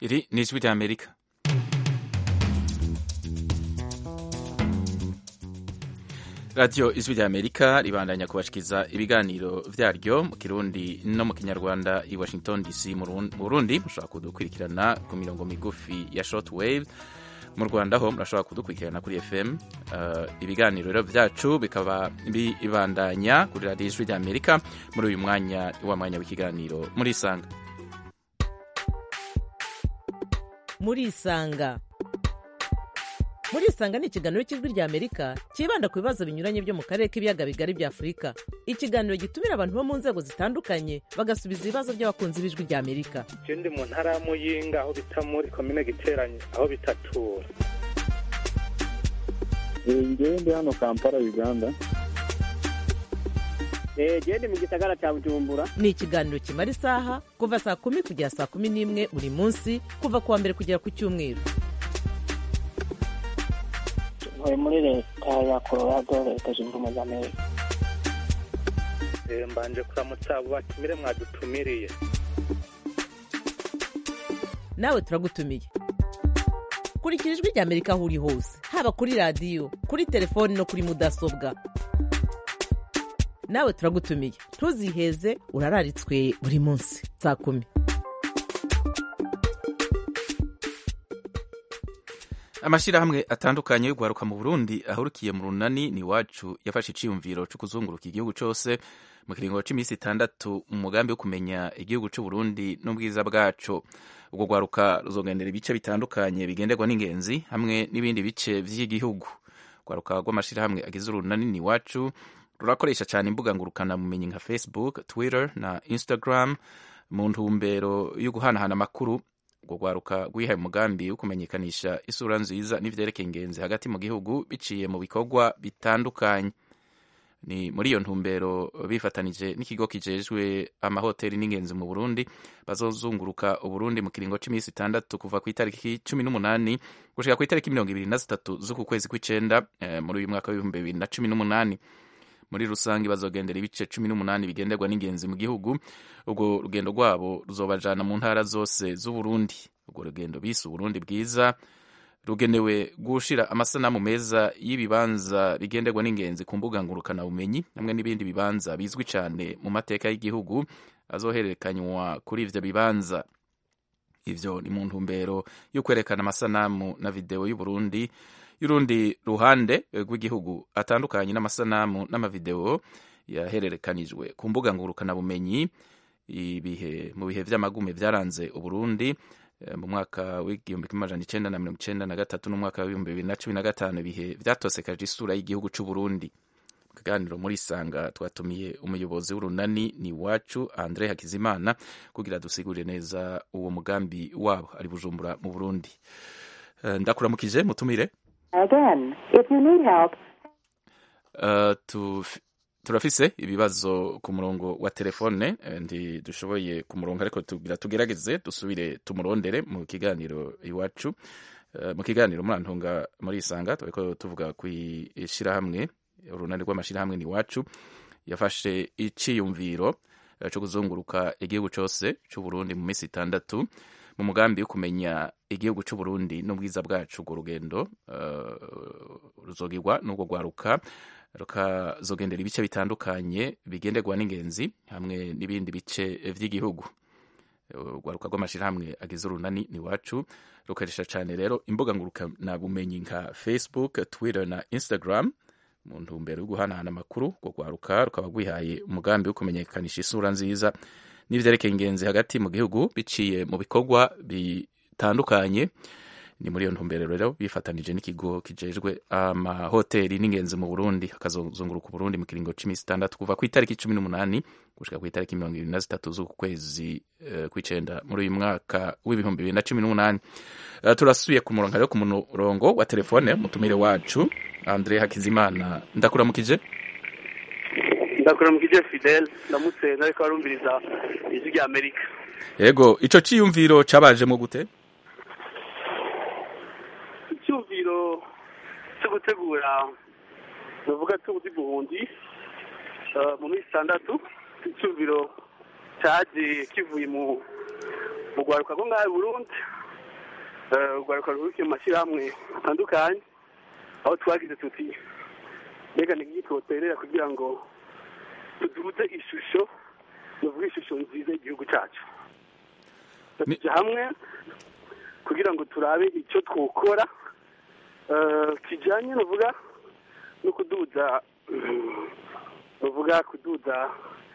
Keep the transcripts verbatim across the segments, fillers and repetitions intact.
Iri ni ijwi ry'Amerika. Radio ijwi ry'Amerika ribandanya kubashikiza ibiganiro vyaryo mu Kirundi no mu Kinyarwanda i Washington D C mu Burundi. Mushobora kudukurikirana ku mirongo migufi ya shortwave. Mu Rwanda ho murashobora kudukurikirana kuri F M. Uh, ibiganiro rero vyacu bikaba bibandanya kuri Radio ijwi ry'Amerika muri uyu mwanya wa mwanya w'ikiganiro muri Isanga. Muri Isanga. Muri Isanga ni ikiganiro cy'ijwi ry'Amerika kibanda ku bibazo binyuranye byo mu karere k'ibiyaga bigari bya Afurika. Ikiganiro gitumira abantu bo mu nzego zitandukanye bagasubiza ibibazo by'abakunzi b'ijwi ry'Amerika. Je ndi mu ntara ya Muyinga aho bita muri commune Giteranye aho bitatura. Ngewe ndi hano Kampala Uganda. Eh je ndi mu gisagara cya Bujumbura. Ni ikiganiro kimara isaha kuva saa kumi kugera saa kumi n'imwe buri munsi kuva kuwa mbere kugera ku cyumweru. Ntuye muri leta ya Colorado, leta zunze ubumwe za Amerika. Eh mbanje kuramutsa abo batumire mwadutumiriye. Nawe turagutumiye. Kurikira ijwi ry'Amerika aho uri hose, haba kuri radio, kuri telefone no kuri mudasobwa. Nawe turagutumiye. Ntuziheze, urararitswe buri munsi saa kumi. Amashirahamwe atandukanye yo guharuka mu Burundi ahurukiye mu runani ni wacu yafashe iciyumviro cyo kuzunguruka igihugu cyose mu kiringo c'imisi itandatu mu mugambi wo kumenya igihugu cy'u Burundi n'ubwiza bwaco. Ubwo gwaruka ruzogendera ibice bitandukanye bigenderwa n'ingenzi hamwe n'ibindi bice vy'igihugu. Gwaruka rw'amashirahamwe agize urunani ni wacu rurakoresha cyane imbuga ngurukana bumenyi nka Facebook, Twitter na Instagram mu ntumbero yo guhanahana amakuru. Ubwo gwaruka rwihaye umugambi wo kumenyekanisha isura nziza n'ivyerekeye ingenzi hagati mu gihugu biciye mu bikorwa bitandukanye. Ni muri iyo ntumbero bifatanije n'ikigo kijejwe amahoteli n'ingenzi mu Burundi bazozunguruka Uburundi mu kiringo c'imisi itandatu kuva ku itariki cumi n'umunani gushika ku itariki mirongo ibiri na zitatu z'uku kwezi kw'icenda eh, muri uyu mwaka w'ibihumbi bibiri na cumi n'umunani. Muri rusangi bazogendera ibice cumi n'umunani bigenderwa n'ingenzi mu gihugu. Ubwo rugendo rwabo ruzobajana mu ntara zose z'Uburundi. Ubwo rugendo bise Uburundi bwiza rugenewe gushira amasanamu meza y'ibibanza bigenderwa n'ingenzi ku mbuga ngurukana bumenyi hamwe n'ibindi bibanza bizwi cyane mu mateka y'igihugu azohererekanywa kuri ivyo bibanza. Ivyo ni mu ntumbero yo kwerekana amasanamu na video y'u Burundi y'urundi ruhande rw'igihugu atandukanye n'amasanamu n'amavideo yahererekanijwe ku mbuga ngurukana bumenyi ibihe mu bihe vy'amagume vyaranze Uburundi mu mwaka w'igihumbi kimwe amajana icenda na mirongo icenda na gatatu n'umwaka w'ibihumbi bibiri na cumi na gatanu, ibihe vyatosekaje isura y'igihugu c'u Burundi. Mu kiganiro muri Isanga twatumiye umuyobozi w'urunani ni wacu Andre Hakizimana kugira dusigurire neza uwo mugambi wabo ari Bujumbura mu Burundi. Ndakuramukije mutumire. Again, if you need help. Uh, tu, turafise ibibazo ku murongo wa telefone ndi dushoboye ku murongo ariko tugira tugerageze dusubire tumurondere mu kiganiro iwacu. Uh, mu kiganiro murantunga muri Isanga turiko tuvuga kwishira hamwe urunani rw'amashirahamwe ni wacu yafashe iciyumviro uh, cyo kuzunguruka igihugu cyose cy'u Burundi mu minsi itandatu mu mugambi wo kumenya igihugu cy'u Burundi n'ubwiza bwacu. Urwo rugendo uh, ruzogirwa n'ubwo gwaruka rukazogendera ibice bitandukanye bigenderwa n'ingenzi hamwe n'ibindi bice vy'igihugu. Urwaruka rw'amashirahamwe agize urunani ni wacu rukoresha cyane rero imbuga ngurukana bumenyi nka Facebook, Twitter na Instagram mu ntumbero yo guhanahana amakuru. Urwo gwaruka rukaba rwihaye umugambi wo kumenyekanisha isura nziza n'ivyerekeye ingenzi hagati mu gihugu biciye mu bikorwa bitandukanye. Ni muri iyo ntumbero rero bifatanije n'ikigo kijejwe amahoteli n'ingenzi mu Burundi akazozunguruka Burundi mu kiringo c'imisi itandatu kuva ku itariki cumi n'umunani gushika ku itariki mirongo ibiri na zitatu z'uku kwezi uh, kw'icenda muri uyu mwaka w'ibihumbi bibiri na cumi n'umunani. Uh, turasubiye ku murongo rero ku murongo wa telefone mutumire wacu Andre Hakizimana. Ndakuramukije. Ndakuramukije Fidel, ndamutse nariko arumviriza ijwi rya Amerika. Yego, ico ciyumviro cabaje mu gute? Icyumviro cyo gutegura nuvuga cyo uzi Burundi uh, mu minsi itandatu. Icyumviro cyaje kivuye mu mu gwaruka ngo ngahe Burundi urwaruka ruhurikiye mu mashyirahamwe atandukanye aho twagize tuti mbega ni iki twoterera kugira ngo tuduze ishusho tuvuge ishusho nziza y'igihugu cyacu tujya hamwe kugira ngo turabe icyo twokora kijyanye nuvuga no kuduza nuvuga kuduza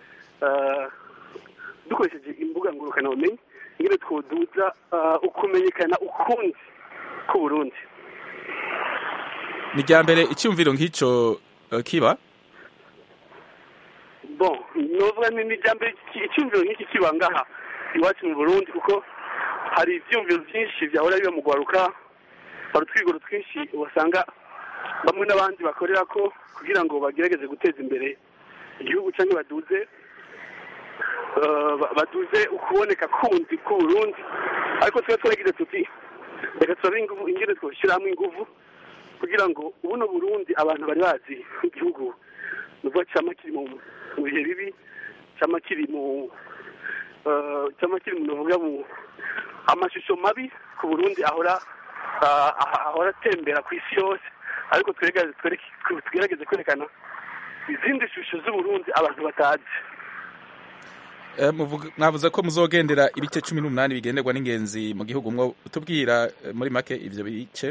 dukoresheje imbuga ngurukanabumenyi ingene twoduza ukumenyekana ukundi ku Burundi. Ni rya mbere icyumviro nk'icyo kiba bon novuga ni rya mbere icyumviro nk'iki kiba ngaha iwacu mu Burundi kuko hari ibyumviro byinshi byahora biba mu gwaruka hari utwigoro twinshi wasanga bamwe n'abandi bakorera ko kugira ngo bagerageze guteza imbere igihugu cyangwa baduze baduze ukuboneka kundi ku Burundi ariko twe twagize tuti reka turabe ingufu ingene twoshyiramo ingufu kugira ngo ubuno Burundi abantu bari bazi igihugu nuvuga cyama kiri mu bihe bibi cyama kiri mu cyama kiri mu nuvuga mu amashusho mabi ku Burundi ahora ahora atembera ku isi yose ariko tugerageze kwerekana izindi shusho z'Uburundi abantu batazi. Mwavuze ko muzogendera ibice cumi n'umunani bigenderwa n'ingenzi mu gihugu mwo utubwira muri make ivyo bice?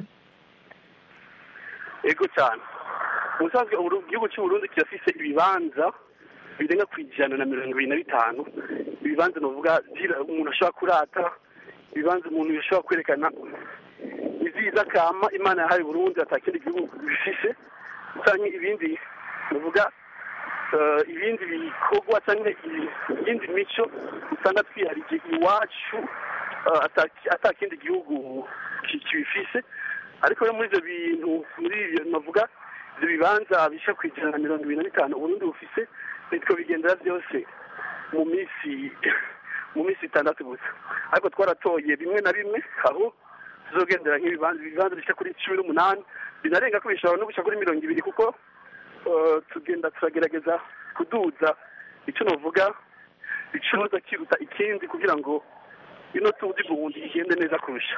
Ego cyane ubusanzwe igihugu cy'u Burundi kirafise ibibanza birenga ku ijana na mirongo ibiri na bitanu ibibanza novuga umuntu ashobora kurata ibibanza umuntu yashobora kwerekana iziza kama Imana yahaye Burundi atakindi gihugu bifise canke ibindi novuga ibindi bikorwa cyangwa ibindi mico usanga twiharije iwacu atakindi gihugu kibifise ariko rero muri ibyo bintu muri ibyo navuga ibyo bibanza bisha ku ijana na mirongo ibiri na bitanu Burundi bufise nitwo bigendera byose mu minsi mu minsi itandatu gusa ariko twaratoye bimwe na bimwe aho tuzogendera nk'ibibanza ibibanza bisha kuri cumi n'umunani binarenga ko bishobora no gushika kuri mirongo ibiri kuko tugenda turagerageza kuduza icyo navuga icoza kiruta ikindi kugira ngo ino tuzi Burundi igende neza kurusha.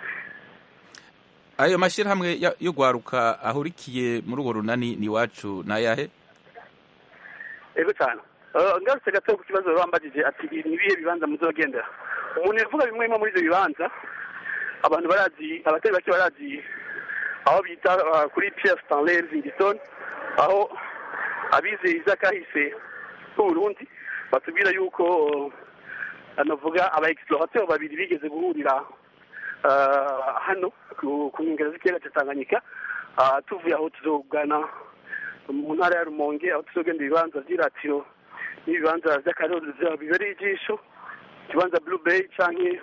Ayo mashyirahamwe yo gwaruka ahurikiye muri urwo runani ni wacu nayahe? Ego cyane ngarutse gato ku kibazo bambagije ati nibiye bibanza muzogendera umuntu yavuga bimwe mu muri ibyo bibanza abantu barazi abatari bake barazi aho bita kuri Pierre Stanley Livingstone aho abizeye izakahise ku Burundi batubwira yuko anavuga aba explorateur babiri bigeze guhurira hano ku nkengero z'ikiyaga cya Tanganyika tuvuye aho tuzogana mu ntara ya Rumonge aho tuzogenda ibibanza by'iratiro n'ibibanza by'akarere bibereye ijisho ikibanza Blue Bay canke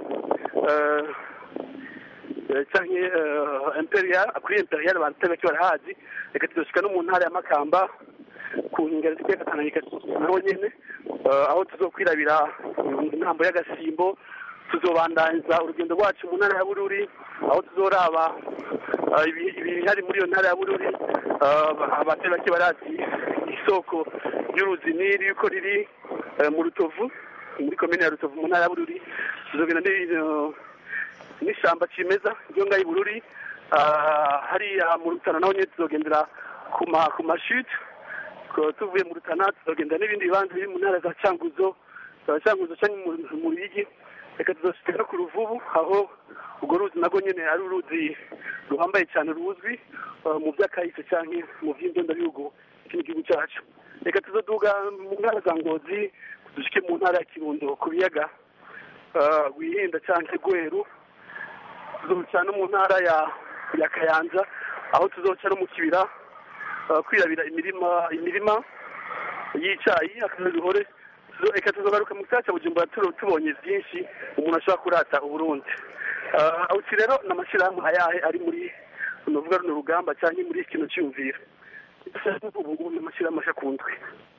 canke Imperial kuri Imperial abantu bake barahazi reka tuzoshika no mu ntara ya Makamba ku nkengero z'ikiyaga Tanganyika naho nyene aho tuzokwirabira intambo y'agasimbo tuzobandanza urugendo rwacu mu ntara ya Bururi aho tuzoraba ibihari muri iyo ntara ya Bururi abatari bake barazi isoko ry'uruzi Nili yuko riri mu Rutovu muri komine ya Rutovu mu ntara ya Bururi tuzogenda n'ishamba cimeza ryo ngaho i Bururi hariya mu Rutana naho nyene tuzogendera ku mashute tuvuye mu Rutana tuzogenda n'ibindi bibanza biri mu ntara za Cankuzo za Cankuzo canke mu Ruyigi reka tuzoshika no ku Ruvubu aho urwo ruzi nagwo nyene ari uruzi ruhambaye cyane ruzwi mu by'akahise canke mu vy'indondabihugu kino gihugu cyacu reka tuzoduga mu ntara za Ngozi dushike mu ntara ya Kirundo ku biyaga Rwihinda canke Gweru tuzoca no mu ntara ya ya Kayanza aho tuzoca no mu kibira kwirabira imirima imirima y'icayi akazuhore reka tuzogaruka mu cyacu Bujumbura tubonye byinshi umuntu ashobora kurata Uburundi uti rero n'amashyirahamwe ayahe ari muri nuvuga runo rugamba cyangwa muri kino cyumvira ubu n'amashyirahamwe ashakundwe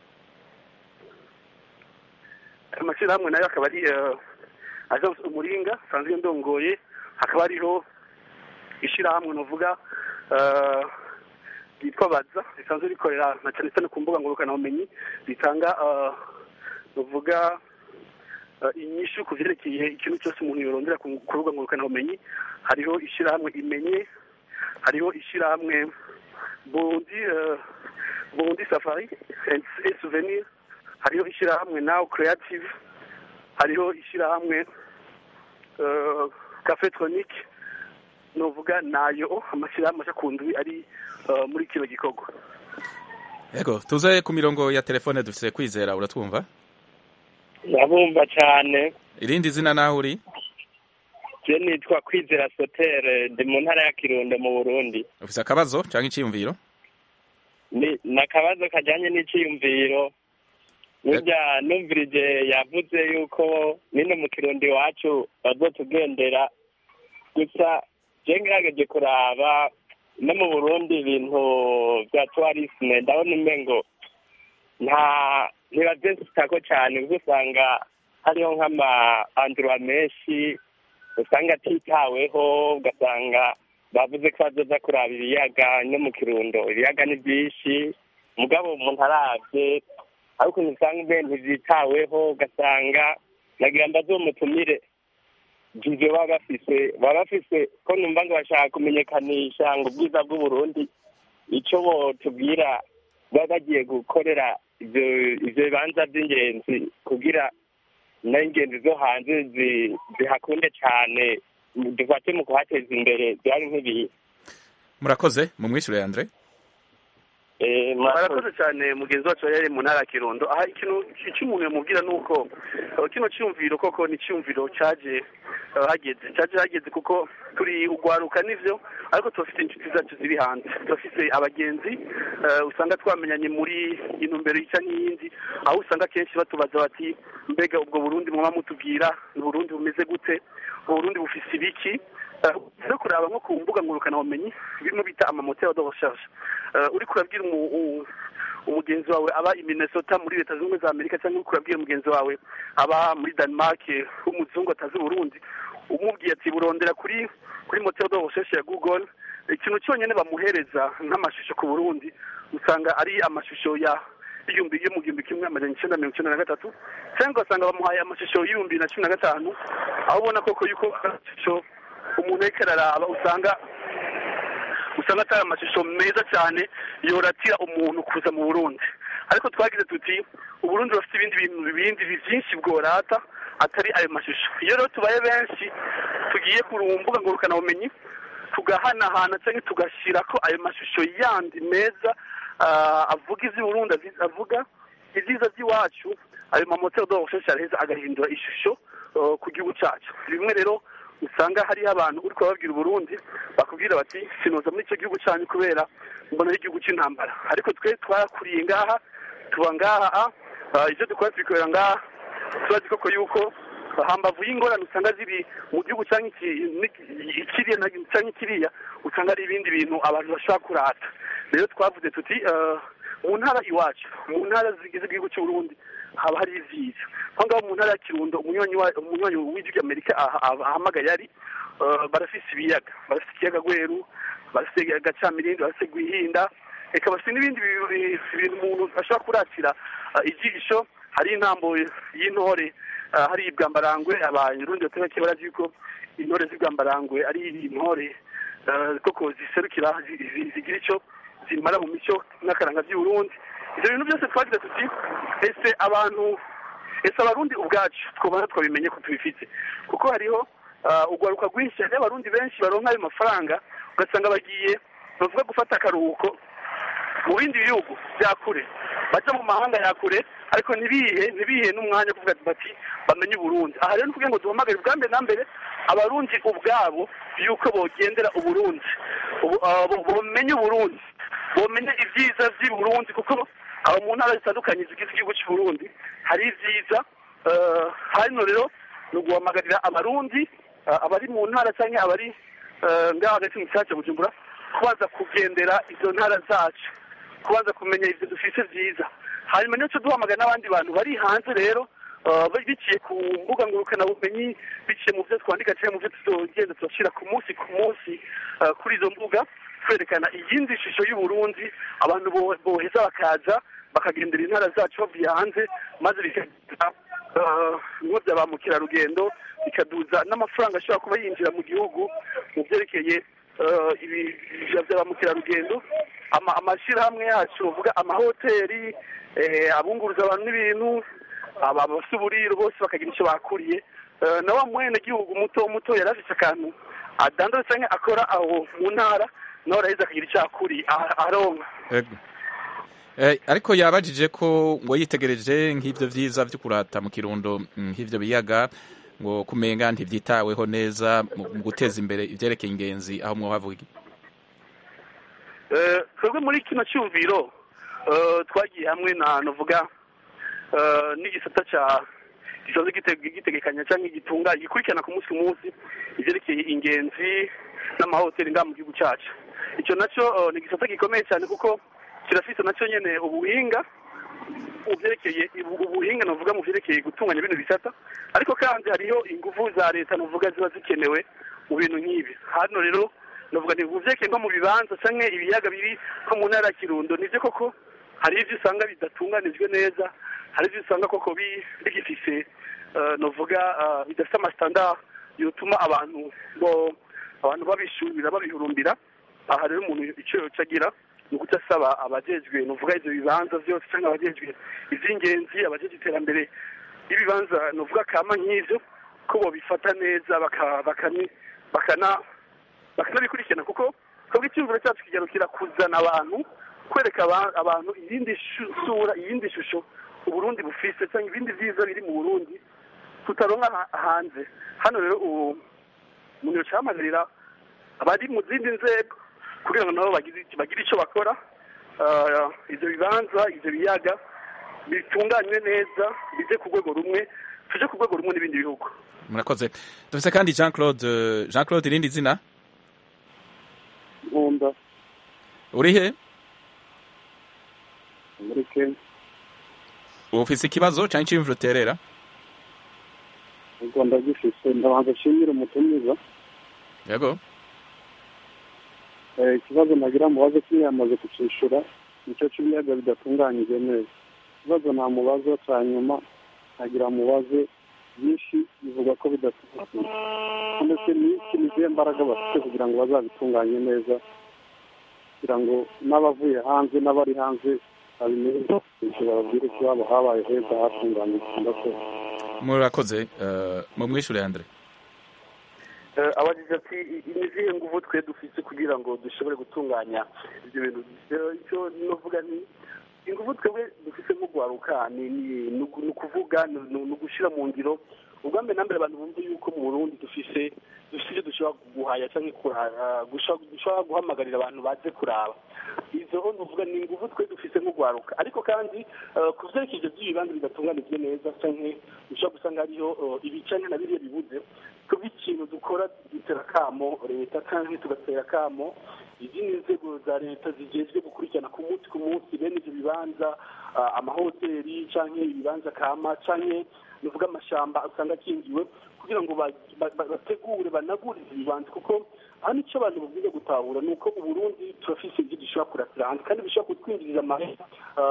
amashyirahamwe nayo akaba ari Agence Umuringa sanzwe ndongoye hakaba ariho ishyirahamwe nuvuga ryitwa Baza risanzwe rikorera na cyane cyane ku mbuga ngurukanabumenyi ritanga nuvuga inyishu ku vyerekeye ikintu cyose umuntu yorondera ku rubuga ngurukanabumenyi. Hariho ishyirahamwe imenye, hariho ishyirahamwe Burundi Burundi Safari and Souvenir, hariho ishyirahamwe Now Creative, hariho ishyirahamwe Cafe Tronic. Novuga nayo amashyirahamwe aja ku ndwi ari muri kino gikorwa. Yego, tuze ku mirongo ya telefone dufise Kwizera, uratwumva? Ndabumva cyane. Irindi zina naho uri? Je nitwa Kwizera Sotere, ndi mu ntara ya Kirundo mu Burundi. Ufise akabazo canke iciyumviro? Ni nakabazo kajanye n'iciyumviro. Burya numvirije yavuze yuko nino mu Kirundo iwacu bazotugendera, gusa je ngerageje kuraba no mu Burundi ibintu bya tourisme ndabona umengo nta ntibavyesitako cyane, kuko usanga hariho nk'ama endroit menshi usanga atitaweho, ugasanga bavuze ko bazoza kuraba ibiyaga no mu Kirundo. Ibiyaga ni byinshi mugabo umuntu aravye ariko usanga mbe ntivyitaweho, ugasanga nagira mbazomutumire Jije baba bafise baba bafise ko numva ngo bashaka kumenyekanisha ngo ubwiza bw'u Burundi, ico bo tubwira baba bagiye gukorera ivyo ivyo bibanza by'ingenzi kugira n'ingenzi zo hanze zihakunde cyane, dufate mu kuhateza imbere byari nk'ibihe. Murakoze mu mwishure Andre. Eh murakoze cyane mugenzi wacu yari mu ntara ya Kirundo. Aha ikintu cy'umuntu yamubwira nuko kino cyumviro koko ni cyumviro cyaje hageze cyaje hageze kuko turi ugwaruka nivyo, ariko tufite inshuti zacu ziri hanze, tufite abagenzi usanga twamenyanye muri intumbero y'icya n'iyindi, aho usanga kenshi batubaza bati mbega ubwo Burundi mwaba mutubwira Burundi bumeze gute, Burundi bufise ibiki. no kuraba nko ku mbuga ngurukanabumenyi bimwe bita amamoteur de recherche. Uri kurabwira umugenzi wawe aba i Minnesota muri Leta Zunze Ubumwe za Amerika, cyangwa uri kurabwira umugenzi wawe aba muri Denmark w'umuzungu atazi Burundi, umubwiye ati burondera kuri kuri moteur de recherche ya Google, ikintu cyonyine bamuhereza nk'amashusho ku Burundi usanga ari amashusho ya igihumbi yo mu gihumbi kimwe amajana icenda mirongo icenda na gatatu, cyangwa usanga bamuhaye amashusho y'ibihumbi na cumi na gatanu, aho ubona koko yuko amashusho umuntu ariko araraba usanga usanga atari amashusho meza cyane yoratira umuntu kuza mu Burundi. Ariko twagize tuti Uburundi bafite ibindi bintu bibindi byinshi bworata atari ayo mashusho. Iyo rero tubaye benshi tugiye ku mbuga ngurukanabumenyi tugahanahana cyangwa tugashyira ko ayo mashusho yandi meza avuga izi Burundi, avuga ibyiza by'iwacu, ayo mamoteur de recherche araheza agahindura ishusho ku gihugu cyacu. Bimwe rero usanga hariho abantu uri kubabwira Burundi bakubwira bati sinoza muri icyo gihugu cyanyu kubera mbona ari igihugu cy'intambara, ariko twe twakuriye ngaha tuba ngaha, ibyo dukora tubikorera ngaha, tubazi koko yuko hambavu y'ingorane usanga ziri mu gihugu cyangwa ikiriya cyangwa ikiriya usanga ari ibindi bintu abantu bashobora kurata. Rero twavuze tuti mu ntara iwacu, mu ntara zigize igihugu cy'u Burundi haba hari ivyiza. Aho ngaho mu ntara ya Kirundo umunywanyi w'ijwi ry'Amerika ahamagaye ari barafise ibiyaga, barafise ikiyaga Gweru, barafise Gacamirindi, barafise Gwihinda, eka bafise n'ibindi bintu umuntu ashobora kuratira ijisho. Hari intambo y'intore, hari ibwambarangwe, abarundi batabake barazi yuko intore z'ibwambarangwe ari intore koko ziserukira zigira ico zimara mu mico n'akaranga by'Uburundi. Ibyo bintu byose twagize tuti ese abantu ese abarundi ubwacu twobana twabimenye ko tubifite, kuko hariho ugwaruka rwinshi, hari abarundi benshi baronka ayo mafaranga ugasanga bagiye bavuga gufata akaruhuko mu bindi bihugu bya kure, baja mu mahanga ya kure, ariko ntibihe ntibihe n'umwanya kuvuga bati bamenye Burundi. Aha rero nukuvuga ngo duhamagare ubwa mbere na mbere abarundi ubwabo yuko bogendera Uburundi, bomenye Uburundi, bomenye ibyiza by'i Burundi, kuko abo mu ntara zitandukanye zigize igihugu cy'u Burundi hari ibyiza. Hano rero ni uguhamagarira abarundi abari mu ntara cyangwa abari ngaho hagati mu gisagara cya Bujumbura kubanza kugendera izo ntara zacu, kubanza kumenya ibyo dufite byiza, hanyuma nico duhamagara n'abandi bantu bari hanze rero biciye ku mbuga ngurukanabumenyi, biciye mu byo twandika cyangwa mu byo tuzogenda turashyira ku munsi ku munsi kuri izo mbuga, twerekana iyindi shusho y'Uburundi. Abantu boheza bakaza bakagendera intara zacu bavuye hanze, maze bikagira bimwe bya ba mukerarugendo bikaduza n'amafaranga ashobora kuba yinjira mu gihugu mu byerekeye ibi bya ba mukerarugendo amashyirahamwe yacu bavuga amahoteli abunguruza abantu n'ibintu abafite uburiro bose bakagira icyo bakuriye na wa mwene gihugu muto muto yari afite akantu adandaza cyangwa akora aho mu ntara nawe araheza akagira icyo akuriye aronka ariko yabajije ko ngo yitegereje nk'ibyo byiza byo kurata mu kirundo nk'ibyo biyaga ngo kumenga ntibyitaweho neza mu guteza imbere ibyerekeye ingenzi aho mwahavuga twebwe muri kino cyumviro twagiye hamwe na nuvuga n'igisata cya gisoze gitegekanya cyangwa gitunga gikurikirana ku munsi ku munsi ibyerekeye ingenzi n'amahoteli ngaha mu gihugu cyacu icyo nacyo ni igisata gikomeye cyane kuko kirafite nacyo nyene ubuhinga ubyerekeye ubuhinga nuvuga mu byerekeye gutunganya ibintu bisata ariko kandi hariho ingufu za leta nuvuga ziba zikenewe mu bintu nk'ibi hano rero nuvuga ni ubyerekeye nko mu bibanza canke ibiyaga biri nko mu ntara ya Kirundo nivyo koko hari ivyo usanga bidatunganijwe neza hari ivyo usanga koko bigifise nuvuga bidafite amastandard yotuma abantu bo abantu babishurira babihurumbira aha rero umuntu icyo cagira nukuta saba abajejwe nuvuga ivyo bibanza vyose cyangwa abajejwe ivy'ingenzi abajejwe iterambere ibibanza nuvuga kama nk'ivyo ko bo bifata neza bakani bakana bakanabikurikirana kuko twebwe icyumviro cyacu kigarukira kuzana abantu kwereka abantu iyindi sura iyindi shusho uburundi bufise cyangwa ibindi vyiza biri mu Burundi tutaronka hanze hano rero umuntu yocamagarira abari mu zindi nzego kugira ngo nabo bagire icyo bakora ivyo bibanza ivyo biyaga bitunganywe neza bize ku rwego rumwe tuje ku rwego rumwe n'ibindi bihugu murakoze dufise kandi Jean Claude Jean Claude irindi zina Nkunda uri he muri Kenya ufise ikibazo cyangwa iciyumviro uterera ubwo ndagifise ndabanza nshimira umutumiza yego ikibazo nagira mubaze kimwe yamaze kucishura nicyo cy'ibiyaga bidatunganyije neza ikibazo nta mubazo cya nyuma nagira mubaze byinshi bivuga ko bidatunganyije ndetse n'iki nizihe mbaraga bafite kugira ngo bazabitunganye neza kugira ngo n'abavuye hanze n'abari hanze babimenye bababwire ko iwabo habaye heza hatunganyije murakoze mu mwishure Andre abagize ati imizihe nguvu twe dufite kugira ngo dushobore gutunganya ibyo bintu icyo novuga ni inguvu twebwe dufite nko gwaruka ni ukuvuga ni ugushyira mu ngiro ubwa mbere na mbere abantu bumva yuko mu Burundi dufise dufite ibyo dushobora guhaya cyangwa dushobora guhamagarira abantu baze kuraba izo novuga ni inguvu twe dufite nko gwaruka ariko kandi ku vyerekezo by'ibibanza bidatunganijwe neza cyangwa ushobora gusanga hariho ibicanye na biriya bibuze tuba ikintu dukora dutera kamo leta kandi tugatera kamo izindi nzego za leta zigezwe gukurikirana ku munsi ku munsi bene ivyo bibanza amahoteli canke ibibanza kama canke nuvuga amashamba usanga akingiwe kugira ngo bategure banagure ibibanza kuko aha nico abantu babwiye gutahura nuko uburundi turafise ibyo dushobora kuratira hanze kandi bishobora kutwinjiriza amahera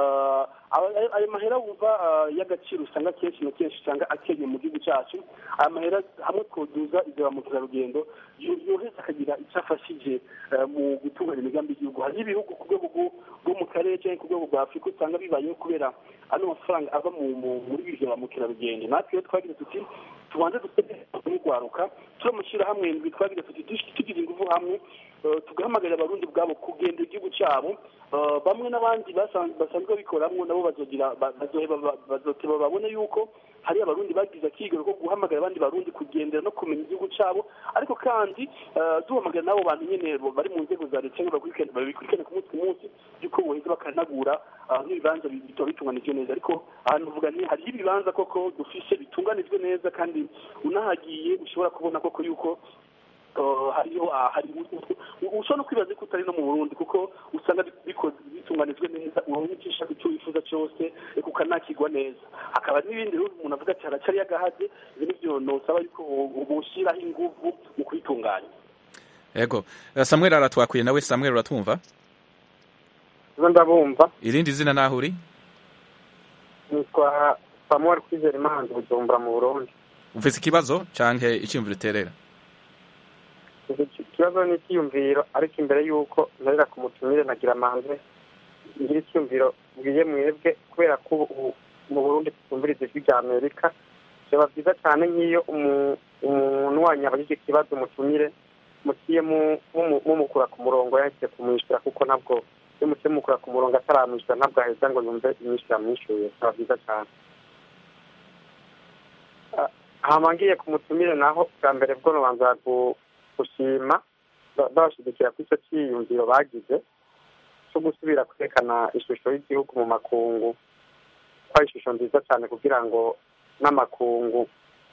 ayo mahera wumva y'agaciro usanga kenshi na kenshi usanga akenye mu gihugu cyacu aya mahera hamwe twoduza ivyo ba mukerarugendo yoheza akagira icyo afashije mu gutunganya imigambi y'igihugu hari ibihugu ku rwego rwo mu karere cyangwa ku rwego rwa afurika usanga bibayeho kubera ano mafaranga ava muri bivyo ba mukerarugendo natwe iyo twagira tuti tubanze dukwaruka turamushyira hamwe ndwi twagira tuti tugize ingufu hamwe tugahamagarira abarundi bwabo kugenda igihugu cyabo bamwe n'abandi basanzwe bikoramwo nabo bazogira bazoteba babone yuko hari abarundi bagize akigero ko guhamagara abandi barundi kugendera no kumenya igihugu cyabo ariko kandi duhamagara nabo bantu nyene bari mu nzego za leta cyangwa babikurikirana ku munsi ku munsi yuko boheza bakanagura n'ibibanza bitaba bitunganijwe neza ariko ahantu uvuga nti hariho ibibanza koko dufise bitunganijwe neza kandi unahagiye ushobora kubona koko yuko hariho hari ushobora no kwibaza ko utari no mu Burundi kuko usanga bitunganijwe neza uronka icyo wifuza cyose ukanakigwa neza hakaba n'ibindi rero umuntu avuga ati haracari agahaze ibi nivyo nosaba yuko ubushyiraho inguvu mu kwitunganya yego Samuel aratwakuye nawe Samuel uratumva ndabumva irindi zina naho uri nitwa Samuel Kwizera Imana Bujumbura mu Burundi. ufise ikibazo canke iciyumviro uterera? Ikibazo ni icyiyumviro, ariko imbere y'uko ntarira ku mutumire nagira manze ngira icyiyumviro bwiye mwebwe, kubera ko mu Burundi twumviriza ijwi rya Amerika. Byaba byiza cyane nk'iyo umuntu wanyu abajije ikibazo mutumire muciye mumukura ku murongo yahise kumwishyura, kuko ntabwo iyo muciye mukura ku murongo ataramwishyura ntabwo aheza ngo yumve imyishyura mwishyuye. Byaba byiza cyane. hama ngiye ku mutumire naho bwa mbere bwo nobanza gushima babashigikira kuri icyo cyiyumviro bagize cyo gusubira kwerekana ishusho y'igihugu mu makungu, ko ari ishusho nziza cyane kugira ngo n'amakungu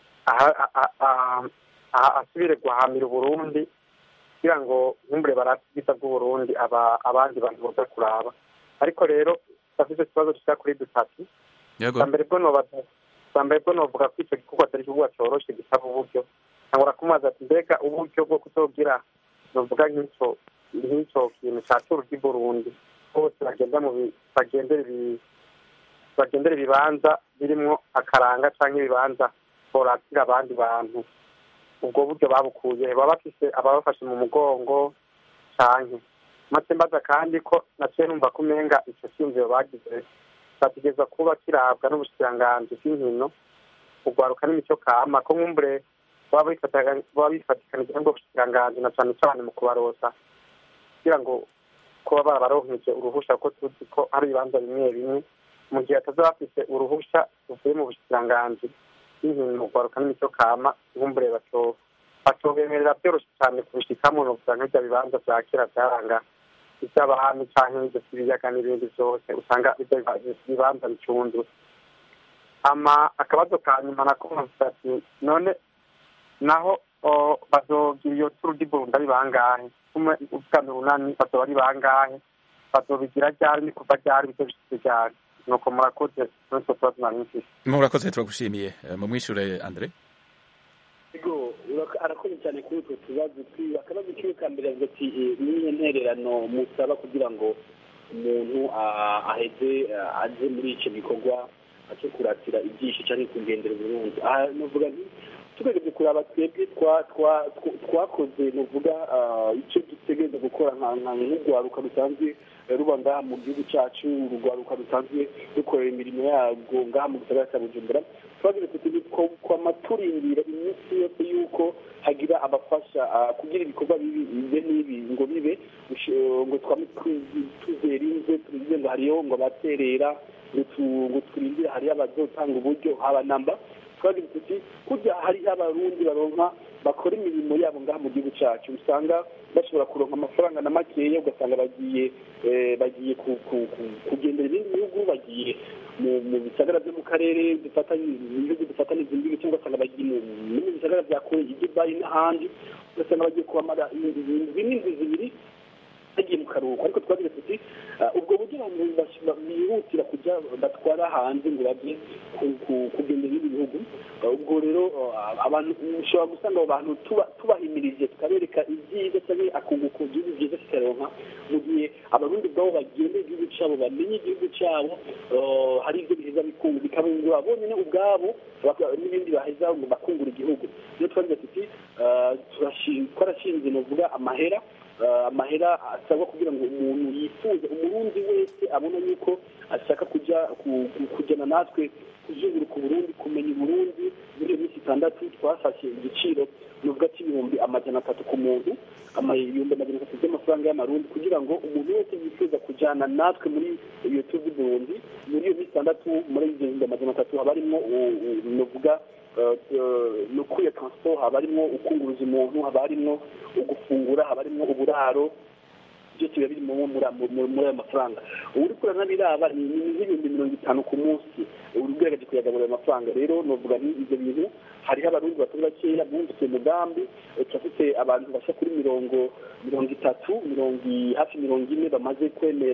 asubire guhamira Uburundi, kugira ngo nkumbure barate ubwiza bw'Uburundi abandi bantu boza kuraba. Ariko rero bafite ikibazo kishika kuri dutatu. bwa mbere bwo nobaza bwa mbere bwo novuga ko icyo gikorwa atari igikorwa cyoroshe gisaba uburyo. Nkangura kumubaza ati mbega uburyo bwo kuzogira novuga nk'icyo nk'icyo kintu cya turu di Burundi bose bagenda mu bagendera ibi bagendera ibibanza birimwo akaranga cyangwa ibibanza boratira abandi bantu, ubwo buryo babukuye baba bafise ababafashe mu mugongo cyane. Maze mbaza kandi ko naciye numva ko umenga icyo cyiyumviro bagize batigeza kuba kirabwa n'ubushikiranganji bw'inkino, ugwaruka n'imico kama, ko nkumbure baba bifatikanije n'ubwo bushikiranganji na cyane cyane mu kubarosa kugira ngo kuba barabaronkeje uruhusha, ko tuzi ko hari ibibanza bimwe bimwe mu gihe atazaba bafise uruhusha ruvuye mu bushikiranganji bw'inkino, ugwaruka n'imico kama, nkumbure batobemerera byoroshye cyane kubishikamo novuga nk'ibyo bibanza vya kera vyaranga iby'abahami canke ibyo by'ibiyaga n'ibindi byose usanga ibyo bibanza bicunzwe. Ama akabazo ka nyuma nako nkavuga ati none naho bazogira iyo turu di Burundi ari bangahe? Ubwami bunani bazoba ari bangahe? Bazobigira ryari? Ni kuva ryari? Bizo bishitse ryari? Nuko murakoze n'utwo tubazo nari mfise. Murakoze, turagushimiye. Mumwishure Andre. Ego arakoze cyane kuri utwo tubazo twiwe. Akabazo kiwe ka mbere avuga ati niyo ntererano musaba kugira ngo umuntu aheze aje muri icyo gikorwa cyo kuratira ibyisho cyane kugendera Burundi. Aha novuga nti tugejeje kuraba twebwe twakoze novuga icyo dutegereza gukora nk'urwaruka rusanzwe ruba ngaha mu gihugu cyacu, urugwaruka rusanzwe rukorera imirimo yarwo ngaha mu gisagara cya Bujumbura. Twagize tuti kwama turindira iminsi yose yuko hagira abafasha kugira ibikorwa bibe n'ibi ngo bibe ngo twame tuzerinze turinze ngo hariyo ngo abaterera ngo turindire hariyo abazotanga uburyo haba namba. Twagize tuti kujya hariho abarundi baronka bakora imirimo yabo ngaha mu gihugu cyacu, usanga bashobora kuronka amafaranga na makeya, ugasanga bagiye bagiye kugendera ibindi bihugu, bagiye mu bisagara byo mu karere dufatanye ibihugu dufatanye izindi, cyangwa ugasanga bagiye mu bisagara bya Kure, Dubai n'ahandi, ugasanga bagiye kuhamara ibindi zibiri bagiye mu karuhuko. Ariko twagize tuti ubwo buryo abantu bihutira kujya batwara hanze ngo bajye kugendera ibindi bihugu, ubwo rero abantu ushobora gusanga abo bantu tubahimirije tukabereka ibyiza cyangwa akunguko igihugu byiza kikaronka, mu gihe abarundi ubwabo bagendera igihugu cyabo bamenye igihugu cyabo, hari ibyo biheza bikungu bikabungura bonyine ubwabo n'ibindi baheza ngo bakungura igihugu. Rero twagize tuti twarashinze novuga amahera amahera asabwa kugira ngo umuntu yifuze, umurundi wese abona yuko ashaka kujya kujyana natwe kuzunguruka Burundi, kumenya Burundi. Muri iyo minsi itandatu twafashe igiciro nuvuga cy'ibihumbi amajana atatu ku muntu, ibihumbi amajana atatu by'amafaranga y'amarundi, kugira ngo umuntu wese yifuza kujyana natwe muri iyo turu di Burundi muri iyo minsi itandatu, muri ibyo bihumbi amajana atatu haba harimo nuvuga no kwiya transport, haba harimo ukunguruza umuntu, haba harimo ugufungura, haba harimo uburaro, byose biba biri muri ayo mafaranga. Uri kurana biraba ni nk'ibihumbi mirongo itanu ku munsi urugerageje kuyagaburira ayo mafaranga. Rero novuga ni ibyo bintu hariho abarundi batari bakeya bumvise umugambi, turafite abantu basha kuri mirongo mirongo itatu mirongo hafi mirongo ine bamaze kwemera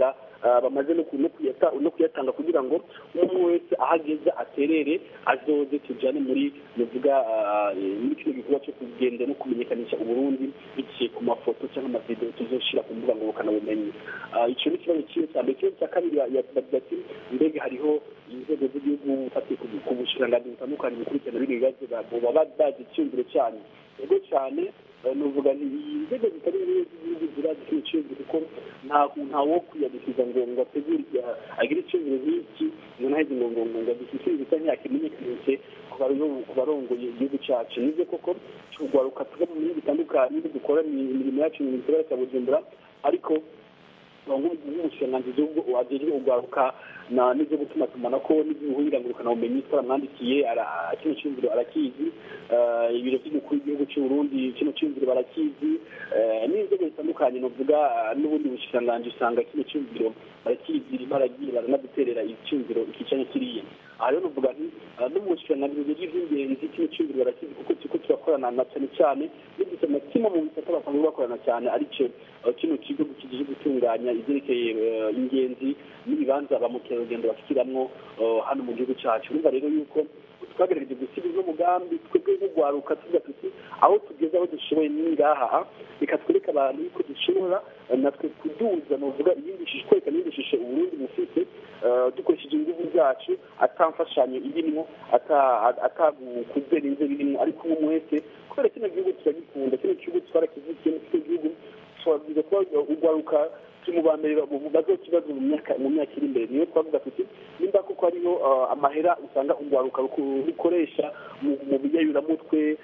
bamaze no kuyatanga kugira ngo umuntu wese ahageze aterere azoze tujyane muri muvuga muri kino gikorwa cyo kugenda no kumenyekanisha uburundi biciye ku mafoto cyangwa amavideo tuzoshira ku mbuga ngurukanabumenyi. Icyo ni ikibazo kimwe cya mbere. Ikibazo cya kabiri yavuga ati mbega hariho inzego z'igihugu fatiye ku bushikiranganji butandukanye bukurikirana bino bibazo baba bazi icyumviro cyane ego cyane nuvuga nti inzego zitari z'igihugu zirazi kino cyumviro kuko nta wo kwiyandikisha ngo ngo ategure agire icyumviro nk'iki ngo ntaheze ngo ngo ngo adushyikirize cyangwa yakimenyekanishe ku barongoye igihugu cyacu. nibyo koko turwaruka tuva mu bihugu bitandukanye dukora imirimo yacu mu gisagara cya Bujumbura, ariko nk'umushikiranganji w'igihugu wajejwe urwaruka n'ibyo gutuma tumanako n'iby'ubuhinga ngurukanabumenyi twaramwandikiye kino cyumviro arakizi, ibiro by'umukuru w'igihugu cy'u Burundi kino cyumviro barakizi, n'inzego zitandukanye novuga n'ubundi bushikiranganji usanga kino cyumviro barakizi baragiye baranaduterera icyumviro iki cyane kiriya. aha rero novuga nti no mu bushikiranganji bw'ingenzi kino cyumviro barakizi kuko turiko turakorana na cyane cyane n'igisa amatima mu bisata basanzwe bakorana cyane, aricyo kino kigo kijije gutunganya ivyerekeye ingenzi n'ibibanza ba mukerarugendo bafikiramwo hano mu gihugu cyacu. Urumva rero yuko twagerageje gusiga umugambi twebwe nk'urwaruka tuvuga tuti aho tugeze aho dushoboye n'ingaha reka twereke abantu yuko dushobora natwe kuduza novuga iyindi shusho, kwerekana iyindi shusho Uburundi bufite dukoresheje ingufu zacu atamfashanyo irimwo atagukuzera inze birimwo, ariko umwe wese kubera kino gihugu turagikunda, kino gihugu twarakivukiye, kino gihugu twavuze ko urwaruka turi mu ba mbere bazokibazo mu myaka mu myaka iri imbere. niyo twavuga tuti nimba kuko hariho amahera usanga urwaruka rukoresha mu biyayuramutwe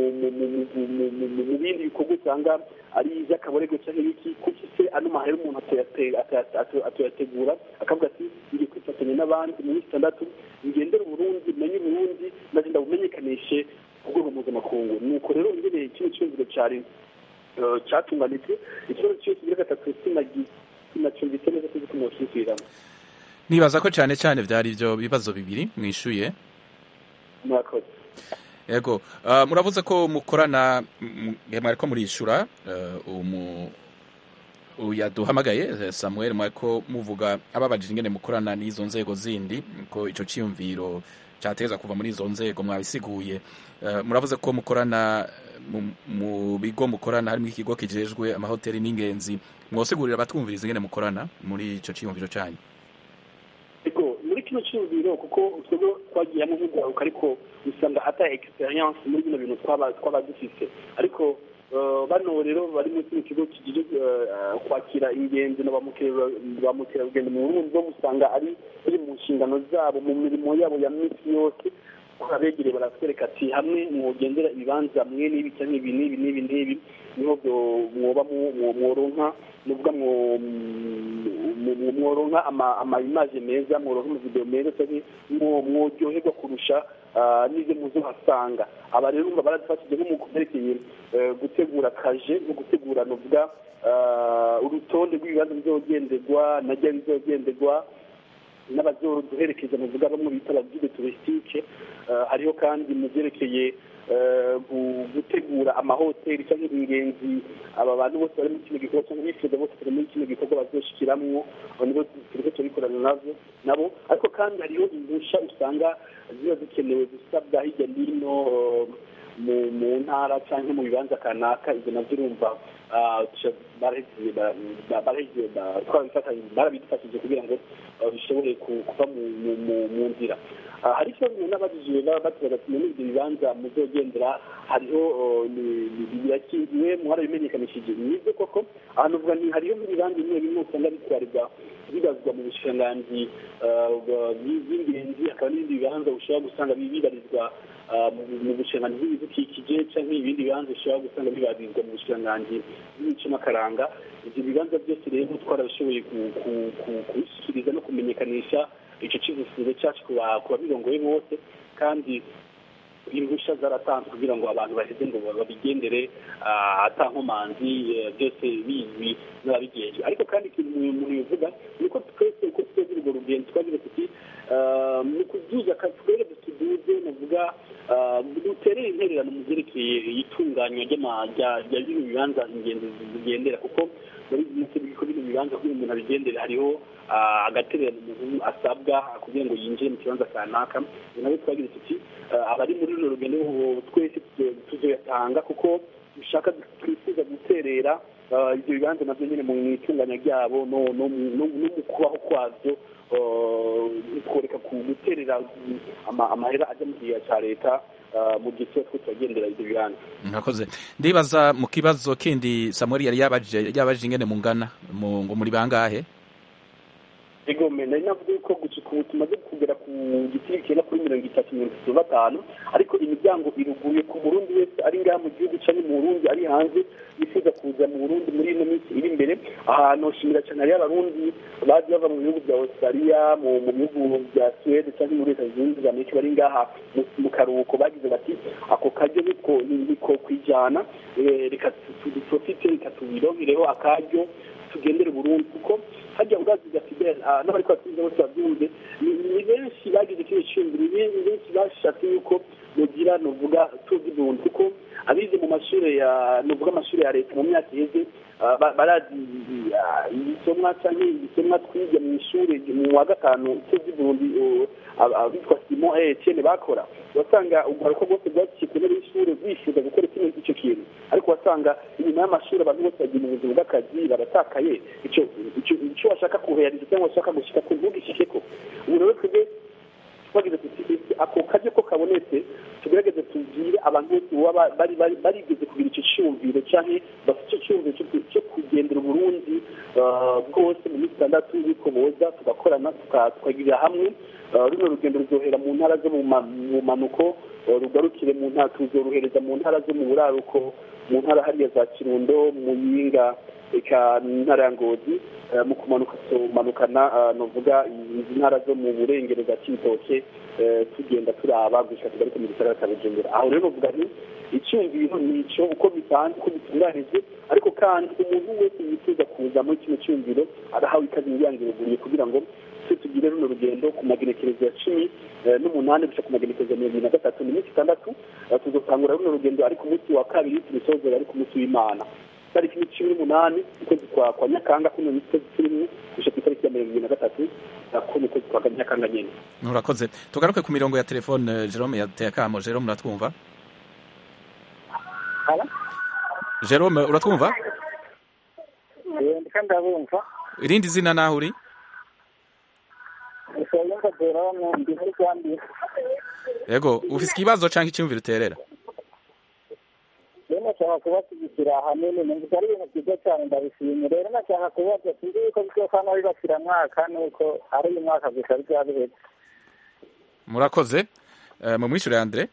mu bindi bikorwa usanga ari iby'akaborego cyangwa ibiki, kuki se ano mahera umuntu atoyategura akavuga ati ngiye kwifatanya n'abandi mu minsi itandatu ngendere Uburundi menye Uburundi maze ndabumenyekanishe ku rwego mpuzamakungu. nuko rero ngereye kino cyumviro cyari cyatunganitse ikibazo cyose kigira gatatu sinacyumvise neza kuko kumwoshyikiramo. nibaza ko cyane cyane byari ibyo bibazo bibiri mwishuye. murakoze. yego muravuze ko mukorana mwariko murishura umu yaduhamagaye Samuel mwariko muvuga ababajije ingene mukorana n'izo nzego zindi ko ico ciyumviro cyateza kuva muri izo nzego mwabisiguye. muravuze ko mukorana mu bigo mukorana harimo ikigo kijejwe amahoteli n'ingenzi, mwosigurira abatwumviriza ingene mukorana muri ico ciyumviro cyanyu. Ego muri kino cyumviro kuko twebwe twagiyemo nk'urwaruka ariko usanga ata experience muri bino bintu twaba twaba dufite, ariko bano rero bari muri kino kigo kijije kwakira ingenzi na ba mukerarugendo mu Burundi bo usanga ari biri mu nshingano zabo mu mirimo yabo ya minsi yose. abegereye baratwereka ati hamwe mwogendera ibibanza mwe n'ibi cyangwa ibi n'ibi n'ibi n'ibi niho mwoba mworonka nuvuga mworonka ama image meza, mworonka amavideo meza cyangwa mworyoherwa kurusha n'ibyo muzohasanga. aba rero umva baradufashije nko mu kuberekeye gutegura kaje no gutegura nuvuga urutonde rw'ibibanza bizogenderwa najya bizogenderwa n'abazoduherekeza muvuga bamwe bita abagide touristique. hariho kandi mu byerekeye gutegura amahoteli cyangwa ingenzi aba bantu bose bari muri kino gikorwa cyangwa bifuza bose bari muri kino gikorwa bazoshikiramwo nibo turiko turikorana navyo nabo. ariko kandi hariho impusha usanga ziba zikenewe gusabwa hirya n'ino mu ntara cyangwa mu bibanza kanaka. ibyo navyo urumva barabidufashije kugira ngo bishobore kuva mu nzira. hari ikibazo umuntu abajije batubaza ati muri ibyo bibanza muzogendera hariho birakingiwe mwarabimenyekanishije. nibyo koko ahantu uvuga ni hariho nk'ibibanza bimwe bimwe usanga bitwarirwa bibazwa mu bushikiranganji bw'ingenzi, hakaba n'ibindi bibanza ushobora gusanga bibarizwa mu bushikiranganji bw'ibidukikije cyangwa ibindi bibanza ushobora gusanga bibarizwa mu bushikiranganji bw'imico n'akaranga. ibyo bibanza byose rero twarabishoboye kubishyikiriza no kumenyekanisha icyo cyifuzo cyacu ku babirongoye bose, kandi impushya zaratanzwe kugira ngo abantu baheze ngo babigendere ata nkomanzi byose bizwi n'ababigenje. ariko kandi ikintu umuntu yavuga ni uko twese uko twese urwo rugendo twagira tuti mu kuduza twere tuduze navuga duterere intererano mu byerekeye itunganywa rya bino bibanza ingenzi zigendera, kuko muri bino bibanza kugira umuntu abigendere hariho agatererano umuntu asabwa kugira ngo yinjire mu kibanza kanaka. nabo twagira tuti abari muri uru rugendo twese tuzoyatanga kuko dushaka twifuza guterera ibyo bibanza nabyo nyine mu itunganya ryabo no mu kubaho kwabyo, tworeka guterera amahera ajya mu gihe cya leta mu gihe cyose turagendera ibyo bibanza. Murakoze. Ndibaza mu kibazo kindi Samuel yari yabaje yabaje ingene mungana ngo muri bangahe? Ego mena inavuga ko gucika ubu tumaze kugera ku gitiri kera kuri mirongo itatu mirongo itatu na batanu, ariko imiryango iruguye ku Burundi wese ari ngaha mu gihugu cyane mu Burundi ari hanze yifuza kuza mu Burundi muri ino minsi iri imbere. ahantu shimira cyane ari abarundi baje bava mu bihugu bya Australia, mu bihugu bya Sweden cyangwa muri Leta Zunze Ubumwe za Amerika bari ngaha mu karuhuko, bagize bati ako karyo niko niko kwijana, reka tudufite reka tubironkereho akaryo tugendere Burundi, kuko hajya ubwazi bwa Fidel n'abari kwatsinze bose babyumve ni benshi bagize kino cyumviro, ni benshi bashatse yuko mugira novuga tuzi Burundi, kuko abize mu mashuri ya novuga amashuri ya leta mu myaka iheze barazi ibisomwa cyangwa ibisomwa twiga mu ishuri mu wa gatanu tuzi Burundi abitwa Simon Etienne bakora, wasanga ugaruka bwose bwaciye ku ntebe y'ishuri bishyuza gukora kimwe icyo kintu, ariko wasanga inyuma y'amashuri abantu bose bagiye mu buzima bw'akazi baratakaye icyo icyo bashaka kuhereza cyangwa bashaka gushyika ku ntugishike ko. ubu rero twebwe twagize tuti ako karyo ko kabonetse tugerageze tubwire abantu bose bari barigeze kugira icyo cyumviro cyangwa bafite icyo cyumviro cyo kugendera Burundi bwose mu minsi itandatu yuko boza tugakorana tukagirira hamwe. runo rugendo ruzohera mu ntara zo mu manuko rugarukire mu ntara tuzoruhereza mu ntara zo mu buraruko, mu ntara hariya za Kirundo, Muyinga, eka ntara ya Ngozi, mu kumanuka tumanukana novuga izi ntara zo mu burengero za Cibitoke, tugenda turaba gushaka tugaruka mu gisagara cya Bujumbura. aho rero bavuga ni icyumviro nico uko bisanzwe uko bitunganijwe, ariko kandi umuntu wese yifuza kuza muri kino cyumviro arahawe ikazi yangiruguriye kugira ngo tugire runo rugendo ku magenekerezo ya cumi n'umunani gushika ku magenekerezo ya mirongo ibiri na gatatu, ni iminsi itandatu. tuzotangura runo rugendo ariko umunsi wa kabiri tubisozera ariko umunsi w'Imana tariki cumi n'umunani ukwezi kwa kwa Nyakanga kuno mitwe turimo gushika itariki ya mirongo ibiri na gatatu kuno kwezi kwa Nyakanga nyene. Murakoze. Tugaruke ku mirongo ya telefone. Jerome yateye akamo. Jerome uratwumva? Hala? Jerome uratwumva? Eh, ndikanda bumva. Irindi zina naho uri? Isoyonga Jerome ndi muri Gambia. Yego, ufise ikibazo canke icyumviro uterera? Rero nashaka kubashyigikira ahanini numva ari ibintu byiza cyane ndabishimye. Rero nashaka kubaza sinzi yuko bizokana bibashyira mwaka nuko ari uyu mwaka gusa bizabihetse. Murakoze. mu mwishure Andre?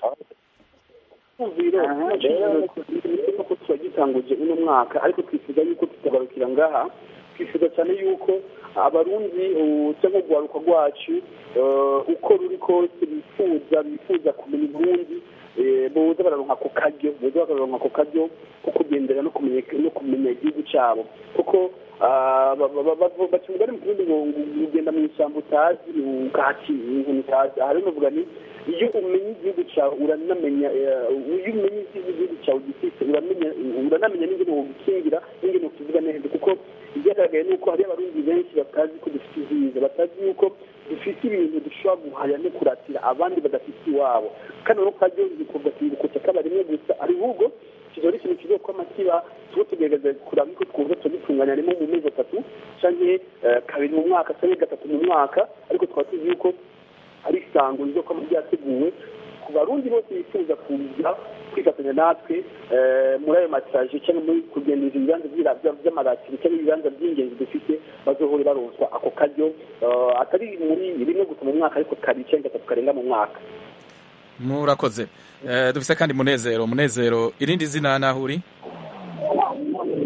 Ko twagitanguje uno mwaka, ariko twifuza yuko tutagarukira ngaha, twifuza cyane yuko abarundi cyangwa urwaruka rwacu uko ruri kose bifuza bifuza kumenya Burundi, boza bararonka ako karyo boza bararonka ako karyo ko kugendera no kumenya no kumenya igihugu cyabo, kuko bakimugari mu Burundi ngo ugenda mu ishyamba utazi ukahaki inkoni utazi. aha rero novuga ni iyo umenya igihugu cyawe uranamenya, iyo umenya igihugu cyawe gifite uramenya uranamenya n'ingene wogikingira n'ingene ukivuga neza, kuko ibyagaragaye ni uko hari abarundi benshi batazi ko dufite ibyiza, batazi yuko dufite ibintu dushobora guhaya no kuratira abandi badafite iwabo. kandi rero karyo bikorwa kibukoca kabarimwe gusa ari ahubwo kizori ikintu kizo kwa matiba tuba tugerageza kuraba ko twuze tugitunganya rimwe mu mezi atatu canke kabiri mu mwaka canke gatatu mu mwaka, ariko twatuzi yuko ari isango rizo kwa ryateguwe ku barundi bose bifuza kuza kwifatanya natwe muri ayo matraje cyangwa muri kugendera ibibanza by'amaratiro cyangwa ibibanza by'ingenzi dufite, bazohore baronswa ako karyo atari muri rimwe gusa mu mwaka, ariko kabiri cyangwa gatatu karenga mu mwaka. Murakoze. dufise kandi Munezero. Munezero, irindi zina naho uri?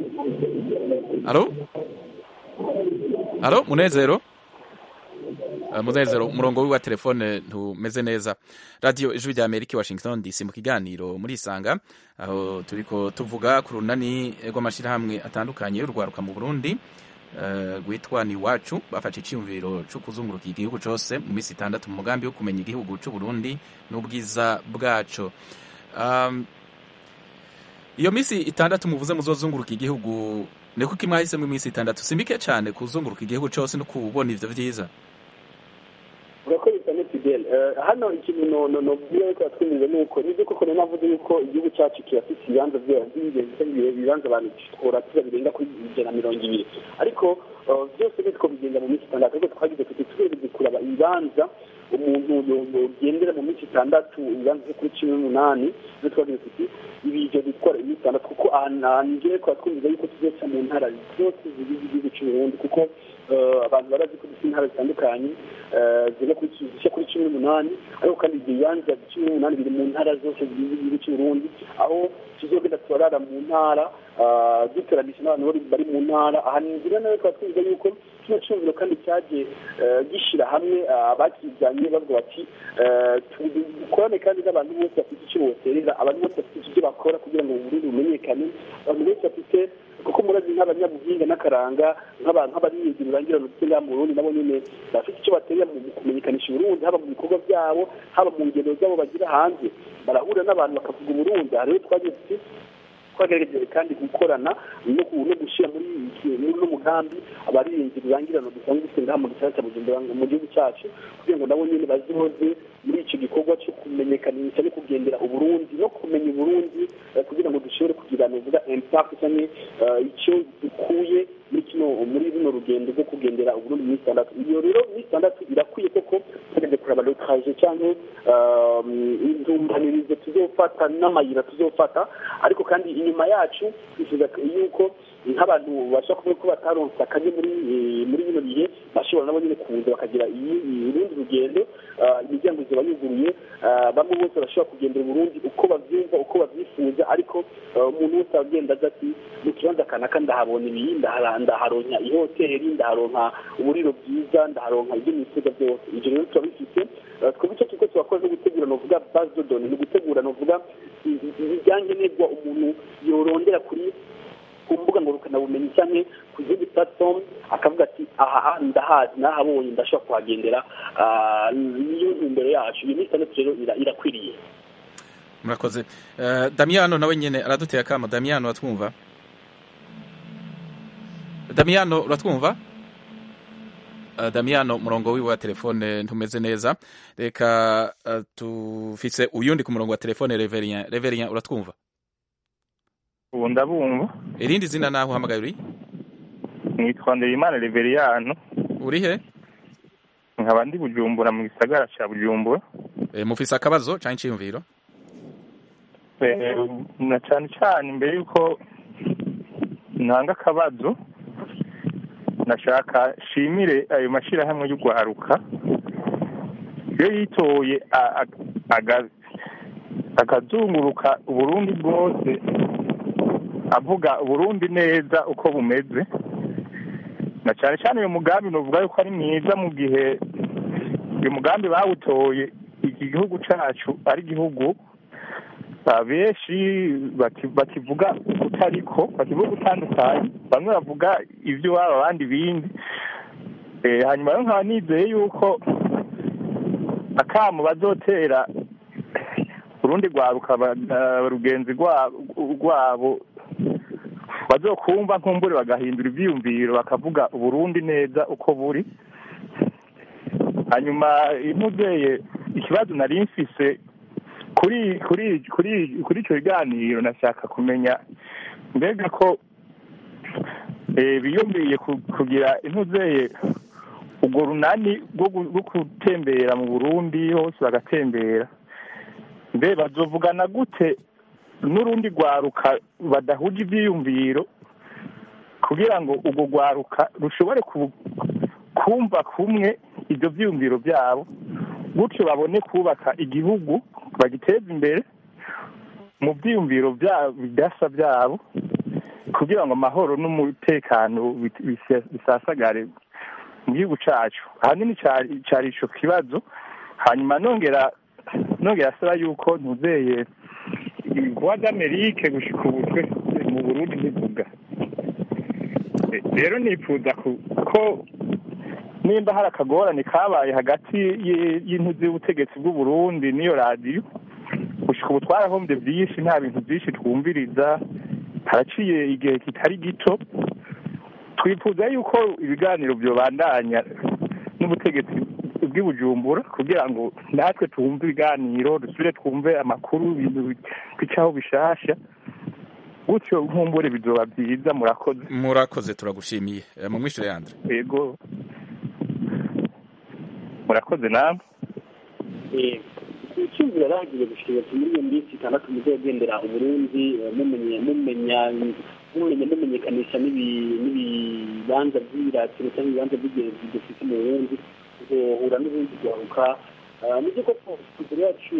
Alo? Alo, Munezero? Munezero umurongo wiwe wa telefone ntumeze neza. Radio Ijwi rya Amerika Washington D C mu kiganiro muri Isanga aho turiko tuvuga ku runani rw'amashirahamwe atandukanye y'urwaruka mu Burundi rwitwa ni wacu bafashe iciyumviro cyo kuzunguruka igihugu cyose mu minsi itandatu mu mugambi wo kumenya igihugu cy'u Burundi n'ubwiza bwaco. Um, iyo minsi itandatu muvuze muzozunguruka igihugu ne kuko imwahisemo iminsi itandatu simbike cyane kuzunguruka igihugu cyose no kubona ivyo vyiza. Urakoze cyane Fidel. Hano ikintu no no no byo ko twumvize nuko nibyo koko navuze yuko igihugu cyacu kirafite ibibanza by'ingenzi ibibanza abantu twora tuzabirenga kuri ijana na mirongo ibiri ariko byose bitwo bigenda mu minsi itandatu ariko twagize tuti twebwe kuraba ibibanza umuntu yogendera mu minsi itandatu ibibanza kuri cumi n'umunani no twagize tuti ibije bitwara iminsi itandatu kuko ahangiye ko twumvize yuko tuzoca mu ntara zose z'igihugu cy'u Burundi kuko abantu barazi ko dufite intara zitandukanye ziri kuri cumi n'umunani ariko kandi ibibanza cumi n'umunani biri mu ntara zose z'igihugu cy'u Burundi aho tuzogenda turara mu ntara duteranije n'abantu bari mu ntara ahangira nawe twatwiza yuko kino cyumviro kandi cyaje gishira hamwe abakijanye bavuga bati dukorane kandi n'abantu bose bafite icyo boterera abantu bose bafite icyo bakora kugira ngo Burundi bumenyekane abantu bose bafite kuko murazi nk'abanyabuhinga n'akaranga nk'abantu nk'abariyezi rurangira n'utsinda mu Burundi nabo nyene bafite icyo baterera mu kumenyekanisha Burundi haba mu bikorwa byabo haba mu ngendo zabo bagira hanze barahura n'abantu bakavuga Burundi rero twagize twagerageje kandi gukorana no gushyira muri muri mugambi abarinzi rurangirano dusanzwe dufite ngaha mu gisata mu gihugu cyacu kugira ngo nabo nyene bazoze muri iki gikorwa cyo kumenyekanisha no kugendera Uburundi no kumenya Uburundi kugira ngo dushobore kugira novuga impact cyane icyo dukuye muri kino muri bino rugendo rwo kugendera Uburundi muri standatu iyo rero muri standatu irakwiye koko tugende kuraba le trajet cyane indumbanirizo tuzofata n'amayira tuzofata ariko kandi inyuma yacu twifuza yuko nk'abantu bashaka kuvuga ko bataronse akaje muri muri bino bihe bashobora nabo nyine kuza bakagira urundi rugendo imiryango ziba yuguruye bamwe bose bashobora kugendera Burundi uko bavyumva uko bavyifuza ariko umuntu wese agenda aza ati mu kibanza kanaka ndahabona ibi ndaharonka ihoteli ndaharonka uburiro bwiza ndaharonka ibyo nifuza byose ivyo rero turabifite twebwe icyo tuko twakoze gutegura novuga base de données no gutegura novuga ibijyanye n'ibyo umuntu yorondera kuri ku mbuga ngurukanabumenyi cyane ku zindi platform akavuga ati aha ndahazi nahabonye ndashobora kuhagendera niyo ntumbero yacu iyi minsi rero irakwiriye. Murakoze. Damiano nawe nyene araduteye akamo. Damiano uratwumva? Damiano uratwumva? Damiano murongo wiwe wa telefone ntumeze neza reka tufise uyundi ku murongo wa telefone Reverien. Reverien uratwumva? Ubu ndabumva. Irindi zina naho uhamagaye uri? Nitwa Nderimana Reveriano. Uri he? Nkaba ndi Bujumbura mu gisagara cya Bujumbura. Eh mufise akabazo cyane cyiyumviro? Eh na cyane cyane imbere yuko nanga akabazo nashaka shimire ayo mashira hamwe y'ugwaruka yo yitoye akazunguruka Uburundi bwose avuga Uburundi neza uko bumeze na cyane cyane uyu mugambi novuga yuko ari mwiza mu gihe uyu mugambi bawutoye iki gihugu cyacu ari gihugu benshi bakivuga utariko bakivuga utandukanye bamwe bavuga ibyo waba abandi bindi hanyuma rero nkaba nizeye yuko akamu bazotera urundi rwaruka rugenzi rwabo bazokumva nkumbure bagahindura ibyiyumviro bakavuga Uburundi neza uko buri. Hanyuma imuzeye ikibazo nari mfise kuri kuri kuri kuri icyo kiganiro nashaka kumenya mbega ko biyumviye kugira intuzeye ubwo runani rwo gutembera mu Burundi hose bagatembera mbe bazovugana gute n'urundi rwaruka badahuje ibyiyumviro kugira ngo ubwo rwaruka rushobore kumva kumwe ibyo byiyumviro byabo gutyo babone kubaka igihugu bagiteza imbere mu byiyumviro byabo bidasa byabo kugira ngo amahoro n'umutekano bisasagare mu gihugu cacu ahanini cari ico kibazo hanyuma nongera nongera asaba yuko ntuzeye voix d'Amerique gushika ubu mu Burundi bivuga rero nifuza ko nimba hari akagorane kabaye hagati y'intuzi y'ubutegetsi bw'u Burundi n'iyo radiyo gushika ubu twarahombye byinshi nta bintu byinshi twumviriza haraciye igihe kitari gito twifuza yuko ibiganiro byobandanya n'ubutegetsi bw'i Bujumbura kugira ngo natwe twumve ibiganiro dusubire twumve amakuru ibintu bicaho bishasha gutyo nkumbure bizoba byiza. Murakoze murakoze turagushimiye mu mwishure yandre. Yego murakoze namwe. eh icyumvira ragiye gushikira muri iyo minsi itandatu muzogendera uburundi mumenye mumenya mumenye mumenyekanisha n'ibibanza by'iratiro cyangwa ibibanza by'ingenzi dufite mu Burundi uzohura n'ubundi garuka nibyo ko kuri yacu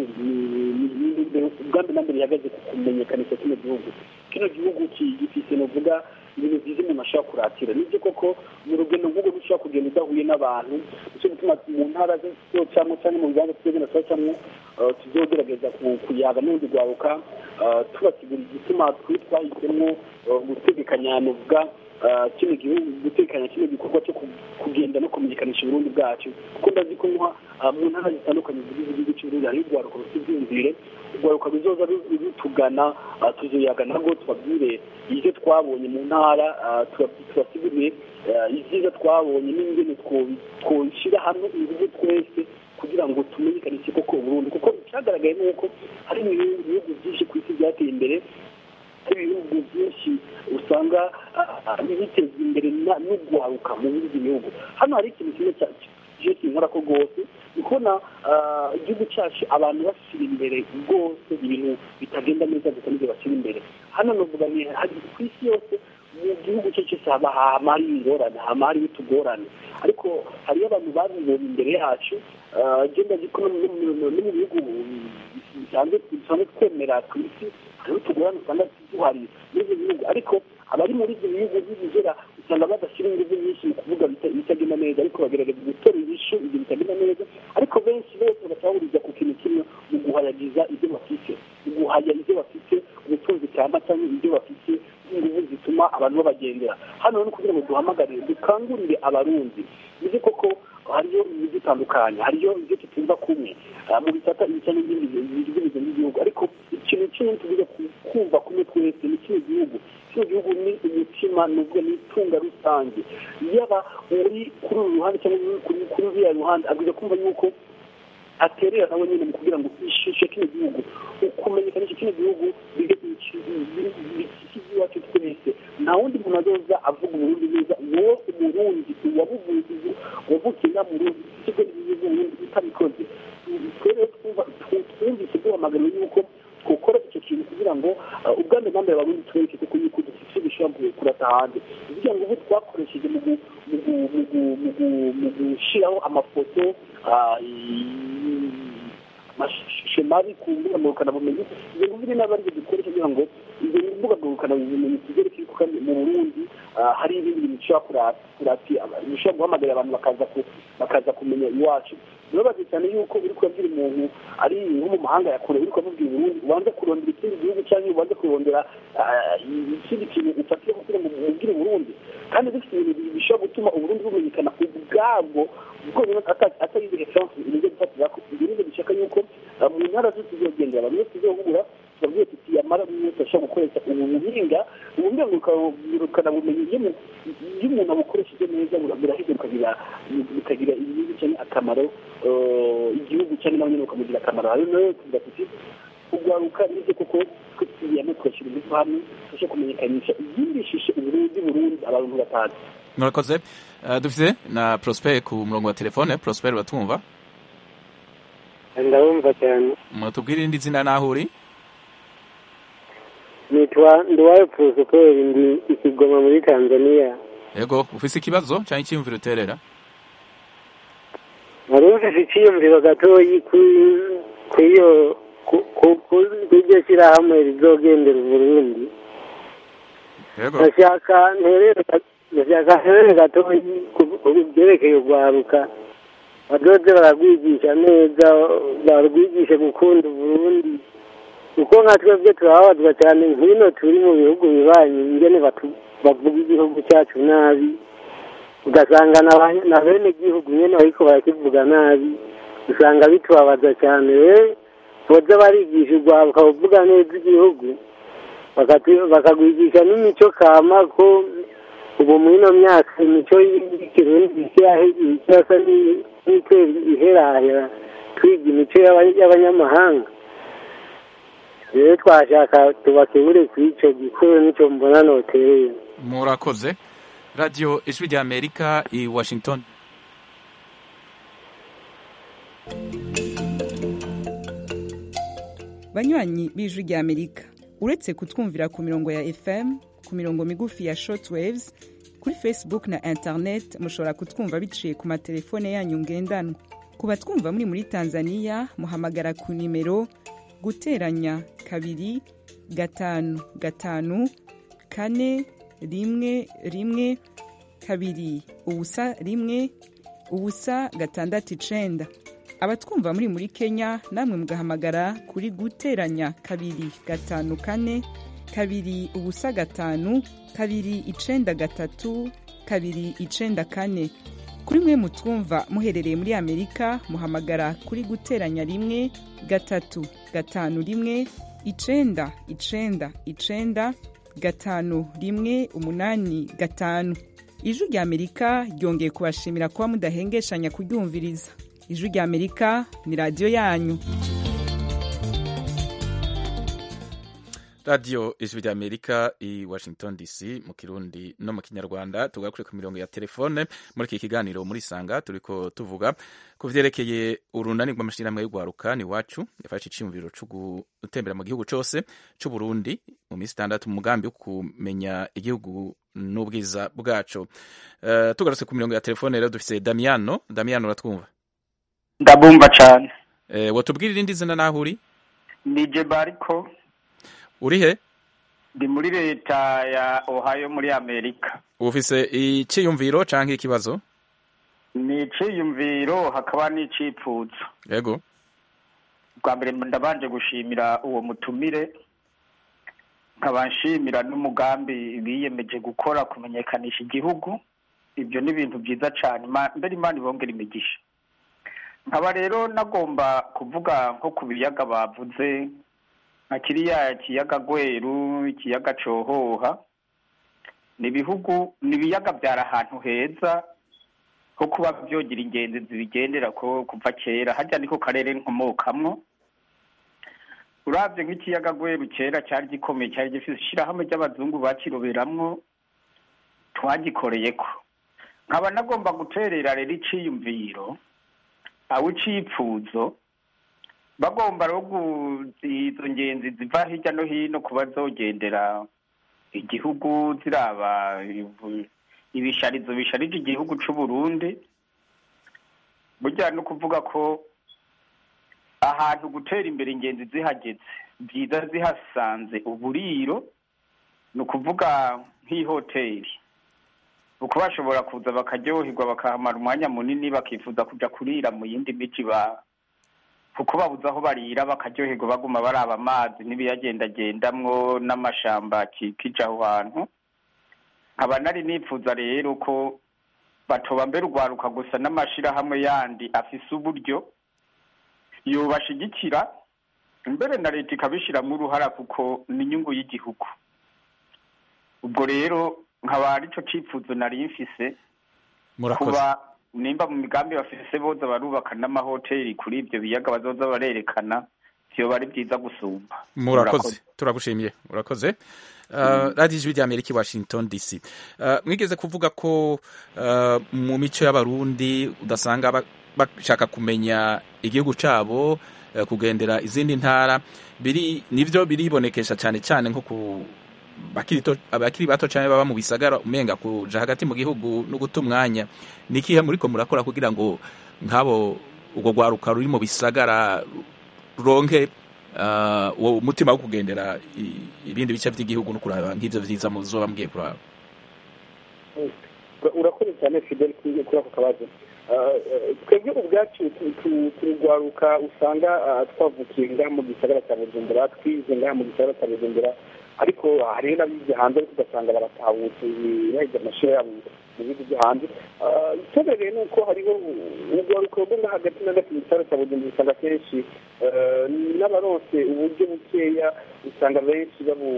ni ubwambe nambere yagaze kumenyekanisha kino gihugu kino gihugu gifise novuga ibintu byiza umuntu ashaka kuratira nibyo koko mu rugendo nk'ubwo dushaka kugenda udahuye n'abantu nicyo gituma mu ntara zose cyangwa mu bibanza tugenda twacamwo tuzogerageza kuyaga n'ubundi rwaruka tubasigura igituma twahisemo gutegekanya novuga kino gihugu gutekanya kino gikorwa cyo kugenda no kumenyekanisha Burundi bwacu kuko ndazi ko mu ntara zitandukanye z'igihugu cy'u Burundi hari urwaruka rusibyumvire urwaruka bizoza rutugana tuzoyaga nabwo tubabwire ibyo twabonye mu ntara tubasigurire ibyiza twabonye n'ingene twoshyira hamwe ingufu twese kugira ngo tumenyekanishe koko Burundi kuko cyagaragaye nuko hari ibihugu byinshi ku isi byateye imbere ibihugu byinshi usanga biteza imbere n'urwaruka mu bindi bihugu. Hano hari ikintu kimwe cyo kinkora ko rwose ni kubona igihugu cyacu abantu bashyira imbere rwose ibintu bitagenda neza gusa n'ibyo bashyira imbere. Hano navuga ni ku isi yose mu gihugu cyacu cyose haba hari ingorane haba hari utugorane ariko hariyo abantu babibonye imbere yacu genda giko no mu bihugu bisanzwe twemera ku isi hariho utugorane usanga duhari n'ibyo bihugu ariko abari muri ibyo bihugu by'ibigera usanga badashyira ingufu nyinshi mu kuvuga bitagenda neza ariko bagerageza gutora ibishu ibyo bitagenda neza ariko benshi bose bagahuriza ku kintu kimwe mu guhayagiza ibyo bafite mu guhaya ibyo bafite ubutunzi cyangwa cyangwa ibyo bafite ingufu zituma abantu babagendera hano no kugira ngo duhamagare dukangurire abarundi bize koko hariyo ibyo bitandukanye hariyo ibyo tutumva kumwe mu bitata ibicanye n'ibindi by'igihugu ariko ikintu kimwe tuvuga kumva kumwe twese ni kino gihugu kino gihugu ni umutima nubwo ni itunga rusange yaba uri kuri uru ruhande cyangwa kuri uriya ruhande agomba kumva yuko aterera nawe nyine mu kugira ngo ishushe kino gihugu ukumenyekanisha kino gihugu iwacu twese nta wundi muntu azoza avuga Uburundi neza wowe umurundi wabuvuze wavukira mu Burundi ikigo n'ibihugu Burundi bitabikoze twere twumvise duhamagara yuko gukora icyo kintu kugira ngo ubwambe nambere abarundi twereke kuko yuko dufite ibishobora kurata hanze kugira ngo ubu twakoresheje mu gushyiraho amafoto amashusho mabi ku mbuga ngurukanabumenyi ibyo ngubu n'abari dukoresha kugira ngo izo mbuga ngurukanabumenyi tuzereke ko mu Burundi hari ibindi bintu bishobora kurati bishobora guhamagarira abantu bakaza bakaza kumenya iwacu nibabaze cyane yuko uri kubabwira umuntu ari nko mu mahanga ya kure uri kubabwira Burundi ubanza kurondera ikindi gihugu cyangwa ubanza kurondera ikindi kintu ufatira kugira ngo umubwire Burundi kandi dufite ibintu bishobora gutuma Uburundi bumenyekana ubwabwo ubwo niba atari ibyo chance ibyo bifatira ko ibintu bishaka yuko mu ntara zose zizogendera abantu bose zizohura tubabwiye tuti amara mwese ashobora gukoresha ubuhinga ubuhinga ngurukana bumenyi iyo umuntu abukoresheje neza biraheze bikagira ibintu cyane akamaro igihugu cyane nawe nyine ukamugira akamaro hari nayo tuvuga tuti ugwaruka n'ibyo koko twiyame twashyira ingufu hamwe tubashe kumenyekanisha izindi shishe Uburundi Burundi abantu batazi. Murakoze dufite na Prosper ku murongo wa telefone. Prosper batumva ndabumva cyane mutubwire irindi zina naho uri nitwa Nduwayo Prosper ndi Ikigoma muri Tanzania. Yego ufise ikibazo cyangwa icyumviro uterera? Narumvise icyumviro gatoyi kuyo kujya shyirahamwe rizogendera Burundi. Yego ndashaka nterera ndashaka nterera gatoyi byerekeye urwaruka badoze baragwigisha neza barwigishe gukunda Burundi kuko nka twebwe turababazwa cyane nk'ino turi mu bihugu bibanyi ingene bavuga igihugu cyacu nabi ugasanga na bene igihugu nyine ariko barakivuga nabi usanga bitubabaza cyane rero boza barigisha urwaruka bavuga neza igihugu bakagwigisha n'imico kama ko ubu muri ino myaka imico y'ikirundi isa n'itera iherahera twiga imico y'abanyamahanga rero twashaka tubakebure kuri icyo gikuru n'icyo mbona notereye. Murakoze. Radio Ijwi rya Amerika i Washington. Banywanyi b'Ijwi rya Amerika, uretse kutwumvira ku mirongo ya F M, ku mirongo migufi ya shortwaves, kuri Facebook na internet mushobora kutwumva biciye ku matelefone yanyu ngendanwa. Ku batwumva muri muri Tanzania muhamagara ku nimero guteranya kabiri gatanu gatanu kane rimwe rimwe kabiri ubusa rimwe ubusa gatandatu icenda. Abatwumva muri muri Kenya namwe mugahamagara kuri guteranya kabiri gatanu kane kabiri ubusa gatanu kabiri icenda gatatu kabiri icenda kane. Kuri mwe mutwumva muherereye muri Amerika muhamagara kuri guteranya rimwe gatatu gatanu rimwe icenda icenda icenda gatanu rimwe umunani gatanu. Ijwi rya Amerika ryongeye kubashimira kuba mudahengeshanya kuryumviriza. Ijwi rya Amerika ni radio yanyu. Radio Ijwi rya Amerika i Washington D C mu Kirundi no mu Kinyarwanda. Tugakure ku mirongo ya telefone muri iki kiganiro muri Sanga turiko tuvuga ku vyerekeye urunani rw'amashirahamwe y'urwaruka ni wacu yafashe iciyumviro cyo gutembera mu gihugu cyose cy'u Burundi mu minsi itandatu mu mugambi wo kumenya igihugu n'ubwiza bwacu. Uh, tugarutse ku mirongo ya telefone rero dufise Damiano. Damiano uratwumva? Ndabumva cyane. Eh, watubwira irindi zina naho uri? Ni Jebariko. Uri he? Ndi muri leta ya Ohio muri Amerika. Ufise iciyumviro canke ikibazo? Ni iciyumviro hakaba n'icipfuzo. Yego. Bwa mbere ndabanje gushimira uwo mutumire nkabanshimira n'umugambi biyemeje gukora kumenyekanisha igihugu. Ibyo ni ibintu byiza cyane mbere Imana ibongera imigisha. Nkaba rero nagomba kuvuga nko ku biyaga bavuze nka kiriya kiyaga Gweru, ikiyaga Cohoha, ni ibihugu ni ibiyaga byari ahantu heza ho kuba byogira ingenzi zibigendera ko kuva kera hajya niko karere nkomokamwo. Uravye nk'ikiyaga Gweru kera cyari gikomeye cyari gifise ishirahamwe ry'abazungu bakiroberamwo twagikoreyeko. Nkaba nagomba guterera rero iciyumviro aho icipfuzo bagomba rero izo ngenzi ziva hirya no hino kuba zogendera igihugu ziraba ibisharizo bisharije igihugu c'u Burundi. Burya no kuvuga ko ahantu gutera imbere ingenzi zihageze byiza zihasanze uburiro no kuvuga nk'ihoteli uko bashobora kuza bakaryoherwa bakahamara umwanya munini bakifuza kuja kurira mu yindi miji ba kuko babuze aho barira bakaryoherwa baguma baraba amazi n'ibiyagendagendamwo n'amashamba kikija aho hantu. Nkaba nari nifuza rero ko batoba mbere urwaruka gusa n'amashirahamwe yandi afise uburyo yobashigikira mbere na leta ikabishiramwo uruhara kuko ni inyungu y'igihugu. Ubwo rero nkaba arico cipfuzo nari mfise kuba nimba mu migambi bafise boza barubaka n'amahoteli kuri ibyo biyaga bazoza barerekana vyo bari byiza gusumba. Murakoze, turagushimiye. Murakoze. Uh, Radio Ijwi rya Amerika Washington D C. Uh, mwigeze kuvuga ko uh, mu mico y'abarundi udasanga bashaka kumenya igihugu cabo uh, kugendera izindi ntara biri nivyo biribonekesha cyane cyane nko ku bakirito abakiri bato cyane baba mu bisagara umenga kuja hagati mu gihugu no gutumwanya. Nikihe muriko murakora kugira ngo nkabo ugo gwaruka ruri mu bisagara ronke uh, wo mutima wo kugendera ibindi bice by'igihugu no kuraba nk'ivyo vyiza muzoba mgiye kuraba? Urakoze cyane Fidel kuri ako kabazo twebwe ubwacu turugwaruka usanga twavukiye ngaha mu gisagara cya Bujumbura twize ngaha mu gisagara cya Bujumbura ariko hari n'abize hanze ariko ugasanga baratahutse bahiga amashuri yabo mu bihugu byo hanze icyemereye ni uko hariho urugwaruka rwo nga hagati na hagati mu gisagara cya Bujumbura usanga kenshi n'abaronse uburyo bukeya usanga benshi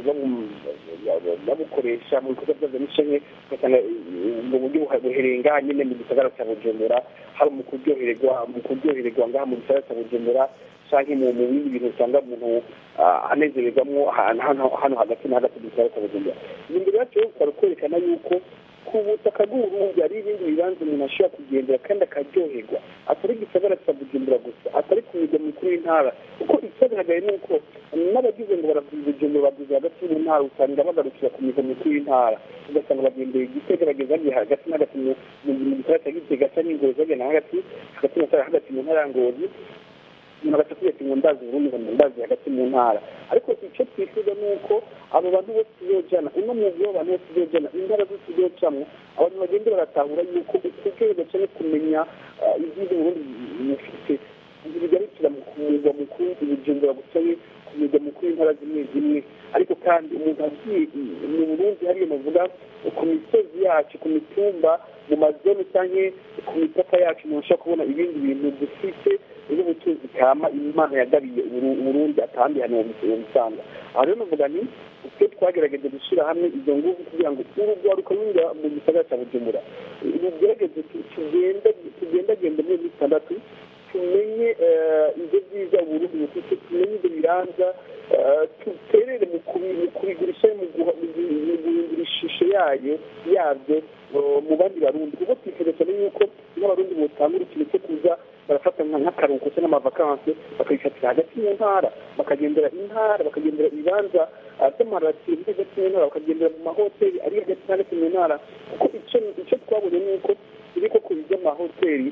babukoresha mu bikorwa by'abamishenye ugasanga ubwo buryo buhereye ngaha nyine mu gisagara cya Bujumbura hari mu kuryohererwa mu kuryohererwa ngaha mu gisagara cya Bujumbura canke mu bindi bintu usanga umuntu anezererwamo hano hagati na hagati mu gisagara cya Bujumbura imbere yacu twari kwerekana yuko ku butaka bw'uburundi hari ibindi bibanza umuntu ashobora kugendera kandi akaryoherwa atari igisagara cya Bujumbura gusa atari ku migwa mikuru y'intara kuko icyagaragaye ni uko n'abagize ngo baravuza Bujumbura baguze hagati mu ntara usanga bagarukira ku migwa mikuru y'intara ugasanga bagendeye Gitega bageze hagati na hagati mu gisagara cya Gitega cyangwa Ngozi bagenda hagati hagati na hagati mu ntara ya Ngozi nabasha kwiyata ngo ndazi uburundi ngo ndazi hagati mu ntara ariko icyo twifuza ni uko abo bantu bose tuzojana uno mwuga w'abantu bose tuzojana intara zose tuzocamwo abantu bagende baratahura yuko ukuryoherwa cyane kumenya ibyiza uburundi bufite bigarukira mu kumurwa mukuru Bujumbura gusaye ku murwa mukuru y'intara zimwe zimwe ariko kandi umuntu agiye mu Burundi hariyo bavuga ku misozi yacu ku mitumba mu mazone cyangwa ku mipaka yacu umuntu ashobora kubona ibindi bintu dufite n'ubutunzi kama Imana yagabiye Burundi atandi hano mu bisanga aha rero navuga ni twe twagerageje gushyira hamwe izo nguvu kugira ngo urugwaruka runyura mu gisagara cya Bujumbura rugerageze tugenda tugendagende muri bitandatu tumenye ibyo byiza Burundi bufite tumenye ibyo biranza duterere mu kubigurisha mu guhindura ishusho yayo yabyo mu bandi barundi kuko twifuza cyane yuko n'abarundi botanga ikintu cyo kuza barafata nk'akaruhuko cyangwa amavakansi bakayifatira hagati mu ntara bakagendera intara bakagendera ibibanza by'amarasiyo biri hagati mu ntara bakagendera mu mahoteli ari hagati na hagati mu ntara kuko icyo twabonye ni uko biri ko ku by'amahoteli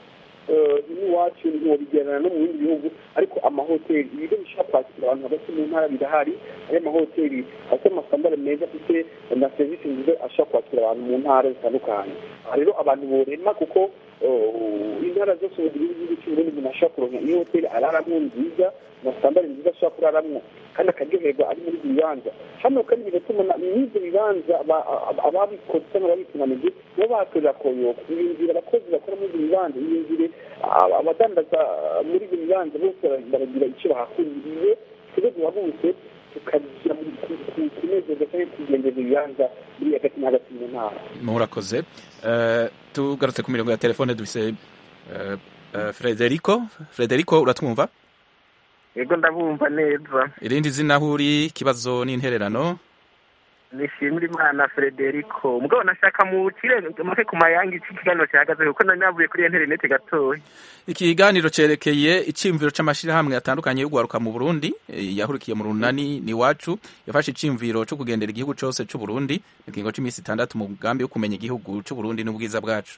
n'iwacu ntiwabigerana no mu bindi bihugu ariko amahoteli ibigo bishobora kwakira abantu hagati mu ntara birahari ari amahoteli afite amasambare meza afite na serivisi nziza ashobora kwakira abantu mu ntara zitandukanye aha rero abantu borema kuko intara zose mu gihugu cy'uburundi umuntu ashobora kuronka iyo hoteli araramwo nziza na sambare nziza ashobora kuraramo kandi akaryoherwa ari muri ibyo bibanza hano kandi bigatuma n'ibyo bibanza ababikoze cyangwa ababitunganije bo bakorera koyoka ibinjira abakozi bakora muri ibyo bibanza ibinjire abadandaza muri ibyo bibanza bose baragira icyo bahakuriye twebwe duhagurutse tukagira kunezerwa cyangwa kugendera ibibanza biri hagati na hagati mu ntara murakoze tugarutse ku mirongo ya telefone dufise Frederico Frederico uratwumva yego ndabumva neza irindi zina huri kibazo n'intererano nishimira Imana Frederico mugabo nashaka mu kirenge make ku mayangi cy'ikiganiro cyahagaze kuko nari navuye kuri internet gatoya ikiganiro cerekeye icimviro c'amashirahamwe atandukanye y'ugwaruka mu Burundi yahurikiye mu runani ni wacu yafashe icimviro cyo kugendera igihugu cyose cy'u Burundi ikingo c'imisi itandatu mu mugambi wo kumenya igihugu cy'u Burundi n'ubwiza bwacu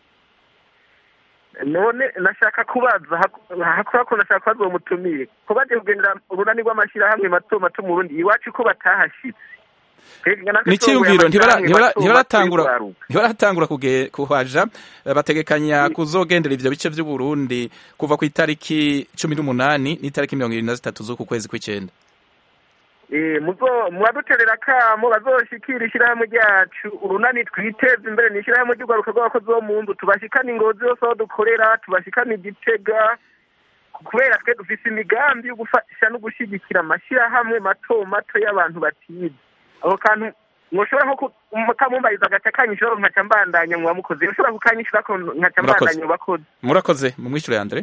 none nashaka kubaza hakora ko nashaka kubaza uwo mutumiye ko baje kugendera urunani rw'amashirahamwe mato mato mu Burundi iwacu ko batahashitse niciyumviro ntibaratangura ntibaratangura kuhaja bategekanya kuzogendera ivyo bice vy'u Burundi kuva ku itariki cumi n'umunani n'itariki mirongo irindwi na zitatu z'uku kwezi kw'icenda eh muzo mwaduterera kamo bazoshikira ishirahamwe ryacu urunani twiteze imbere n'ishirahamwe ry'ugwaruka rw'abakozi bo mu nzu tubashikana ingozi yose aho dukorera tubashikana igitega kubera twe dufise imigambi yo gufasha no gushigikira amashirahamwe mato mato y'abantu batize aho kantu mwoshobora nko mukamumbayiza agatakanya ijoro nkaca mbandanya mwamukoze ushobora kukanyishura ko nkaca mbandanya bakoze murakoze mu mwishure Andre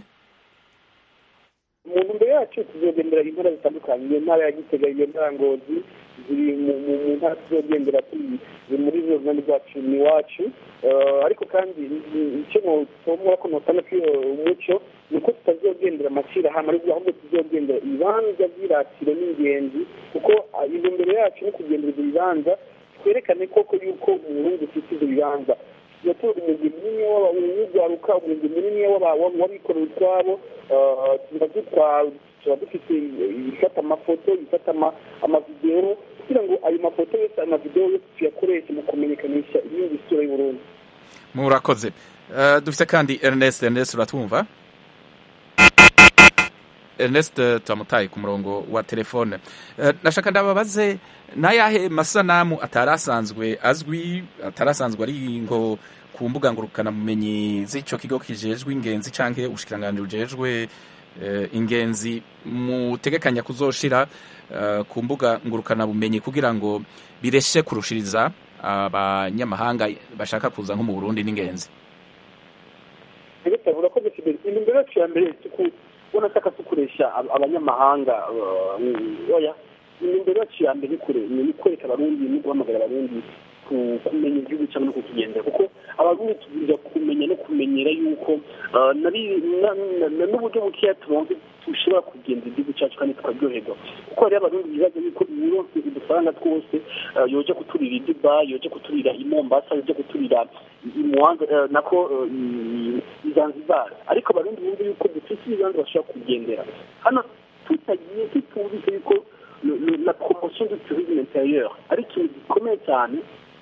mu ntumbero yacu tuzogendera intara zitandukanye iyo ntara ya Gitega iyo ntara Ngozi ziri mu ntara tuzogendera turi muri zo runani rwacu ni wacu ariko kandi icyo twomora ko notanga k'iyo umuco ni uko tutazogendera amashirahamwe ariko ahubwo tuzogendera ibibanza by'iratiro n'ingenzi kuko intumbero yacu no kugendera ibyo bibanza twerekane koko yuko mu Burundi dufite ibyo bibanza yatura umugwi munini w'abagwaruka umugwi munini w'abikorera utwabo tuba dufite ibifata amafoto ibifata amavideo kugira ngo ayo mafoto yose amavideo yose tuyakoreshe mu kumenyekanisha iyindi sura y'Uburundi murakoze. Uh, dufite kandi Ernest. Ernest uratwumva? Ernest tamutaye ku murongo wa telefone. Uh, nashaka ndababaze nayahe masanamu atarasanzwe azwi atarasanzwe ari ngo ku mbuga ngurukana bumenyi z'ico kigo kijejwe ingenzi canke ubushikiranganje bujejwe uh, ingenzi mutegekanya kuzoshira uh, ku mbuga ngurukana bumenyi kugira ngo bireshe kurushiriza abanyamahanga bashaka kuza nko mu Burundi n'ingenzi. Ego ko bifite imbere ya mbere kubona saka sukuresha abanyamahanga oya imbere ya mbere kure ni kwereka abarundi no guhamagara abarundi kumenya igihugu cyangwa no kukigendera kuko abarundi tugira kumenya no kumenyera yuko nari n'uburyo bukeya turonke tushobora kugenda igihugu cyacu kandi tukaryoherwa kuko hari abarundi bibaza yuko ibironse udufaranga twose yoje kuturira i Dubai yoje kuturira i Mombasa yoje kuturira i Mwanza nako i Zanzibar ariko abarundi bumva yuko dufite ibibanza bashobora kugendera hano tutagiye tutumvise yuko la promotion du tourisme intérieur ari ikintu gikomeye cyane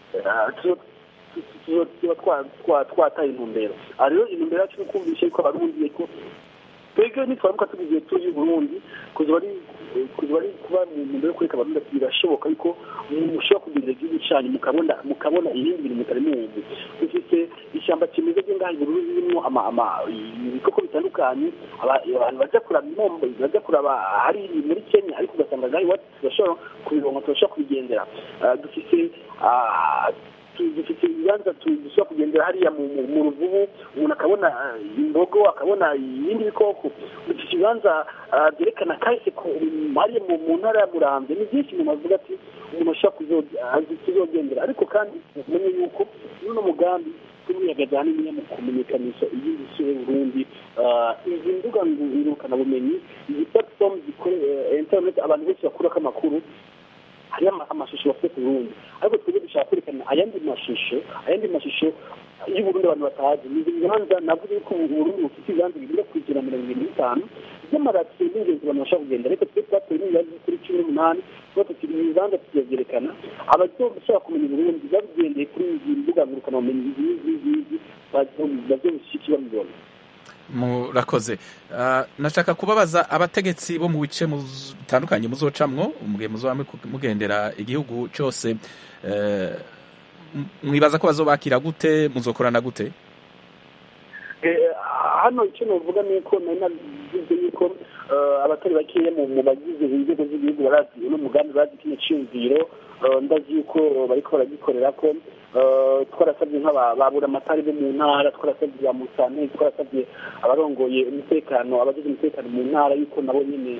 tuba twataye intumbero rero intumbero yacu ni kumvisha yuko abarundi ko twebwe nitwamuka tugiye turi i Burundi kuza bari kuba mu ntumbero yo kureka abarundi birashoboka yuko mushobora kugendera igihugu cyanyu mukabona mukabona ibindi bintu mutari muzi dufite ishyamba kimeze ry'ingahe Burundi ririmo ibikoko bitandukanye abantu bajya kuraba impombo bajya kuraba hari muri Kenya ariko ugasanga ngaho iwacu turashobora kubironka turashobora kubigendera dufite dufite ibibanza dushobora kugendera hariya mu ruvubu umuntu akabona imbogo akabona ibindi bikoko dufite ibibanza byerekana kahise hariya mu ntara ya Muramvya ni byinshi umuntu avuga ati umuntu ashobora kuzogendera ariko kandi umenye yuko n'uno mugambi turiagaza hanini mu kumenyekanisha igihugu cy'u Burundi izi mbuga ngurukana bumenyi izi platform zikorera internet abantu benshi bakurako amakuru hari amashusho bafite Burundi ariko twebwe dushaka kwerekana ayandi mashusho ayandi mashusho y'u Burundi abantu batazi ni ibibanza navuze ko u Burundi bufite ibibanza bigera ku ijana na mirongo irindwi n'itanu by'amaradiyo n'ingenzi abantu bashobora kugenda ariko twe twateye n'ibibanza kuri cumi n'umunani tuba tukiri ibibanza tuzabyerekana abashobora kumenya Burundi babigendeye kuri izi mbuga ngurukanabumenyi izi bazobishiki bamubona. Murakoze. Uh, nashaka kubabaza abategetsi bo mu bice bitandukanye muzocamwo umwe muzoba mugendera igihugu cyose uh, mwibaza ko bazobakira gute muzokorana gute? Eh hano icyo novuga ni ko nari nagize yuko abatari bakiye mu bagize inzego z'igihugu barazi no mugambi bazi kinye cyumviro ndazi yuko bariko baragikorera ko twarasabye nk'ababura amatari bo mu ntara twarasabye ba musane twarasabye abarongoye umutekano abagize umutekano mu ntara yuko nabo nyine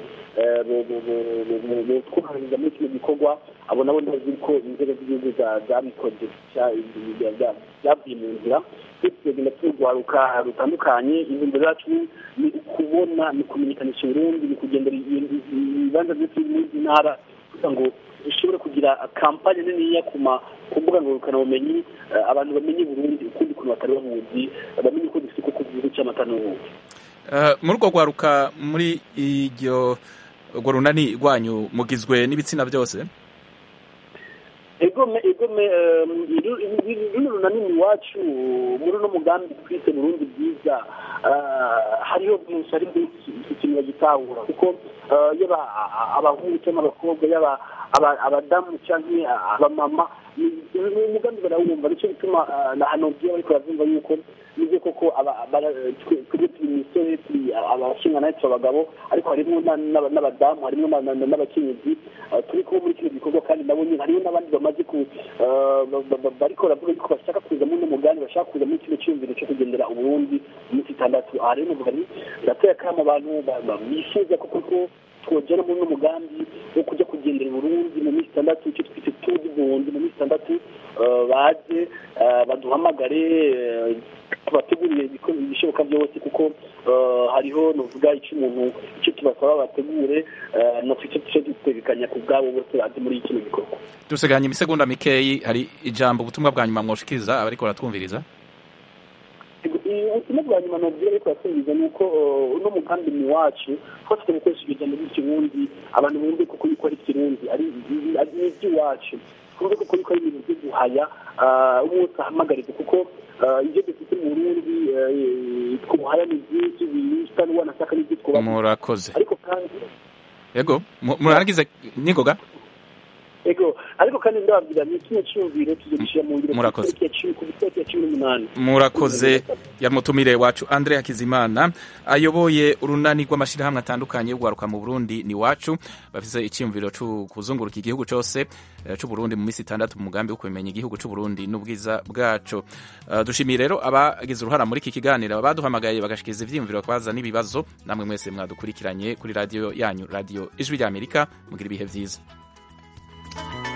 twuhariza muri kino gikorwa abo nabo ndazi ko inzego z'igihugu zabikoze byavuye mu nzira tugenda turwaruka rutandukanye intumbero yacu ni kubona ni kumenyekanisha Burundi ni kugendera ibibanza byose muri ntara kugira ngo dushobore kugira kampanye niniya ku mbuga ngurukanabumenyi abantu bamenye Burundi ukundi kuntu batari bamuzi bamenye ko dufite kuko igihugu cy'amata n'ubundi. Muri urwo rwaruka muri iryo urwo runani rwanyu mugizwe n'ibitsina byose? egome egome runo runani iwacu muri uno mugambi twise Burundi bwiza hariho byinshi ari ikintu bagitahura kuko yaba abahungu cyangwa abakobwa yaba abadamu cyangwa abamama umugambi barawumva nicyo bituma na hano byo ariko bavyumva yuko nibyo koko turi imisore turi abashinga natwe abagabo ariko harimo n'abadamu harimo n'abakenyezi turi kuba muri kino gikorwa kandi nabo nyine hariho n'abandi bamaze ku bariko baravuga yuko bashaka kuza muri uno mugambi bashaka kuza muri kino cyumviro cyo kugendera Uburundi iminsi itandatu aha rero novuga ni ndateye akamo abantu bifuza kuko twogera muri uno mugambi wo kujya kugendera Burundi mu minsi itandatu icyo twite tuzi Burundi mu minsi itandatu baje baduhamagare tubateguriye ibishoboka byose kuko hariho novuga icyo umuntu icyo tubasaba bategure no twite tuce dutegekanya ku bwabo bose baje muri kino gikorwa. Dusiganye imisegonda mikeyi hari ijambo ubutumwa bwa nyuma mwoshikiriza abariko baratwumviriza? ubutumwa bwa nyuma nabwira ariko yasingiza ni uko uno mugambi ni wacu twafite gukoresha ibijyanye n'ikirundi abantu bumve kuko yuko ari ikirundi ari iby'iwacu twumve kuko yuko ari ibintu byo guhaya umwotsi ahamagarirwa kuko ibyo dufite mu Burundi twuhaya ni byinshi bishita n'uwanashaka n'ibyo twubaka murakoze ariko kandi yego murarangiza ningoga ego ariko kandi ndababwira ni kimwe cyumviro tuzogishira mu ngiro murakoze ku biteko ya cumi n'umunani murakoze yamutumire wacu Andre Hakizimana ayoboye urunani rw'amashirahamwe atandukanye y'ugwaruka mu Burundi ni wacu bafise icyumviro cyo kuzunguruka igihugu cyose cy'u Burundi mu minsi itandatu mu mugambi wo kumenya igihugu cy'u Burundi n'ubwiza bwaco. Uh, dushimire rero abagize uruhara muri iki kiganiro abaduhamagaye bagashikiza ivyumviro kwaza n'ibibazo namwe mwese mwadukurikiranye kuri radio yanyu radio Ijwi ry'Amerika mugira ibihe vyiza. Thank you.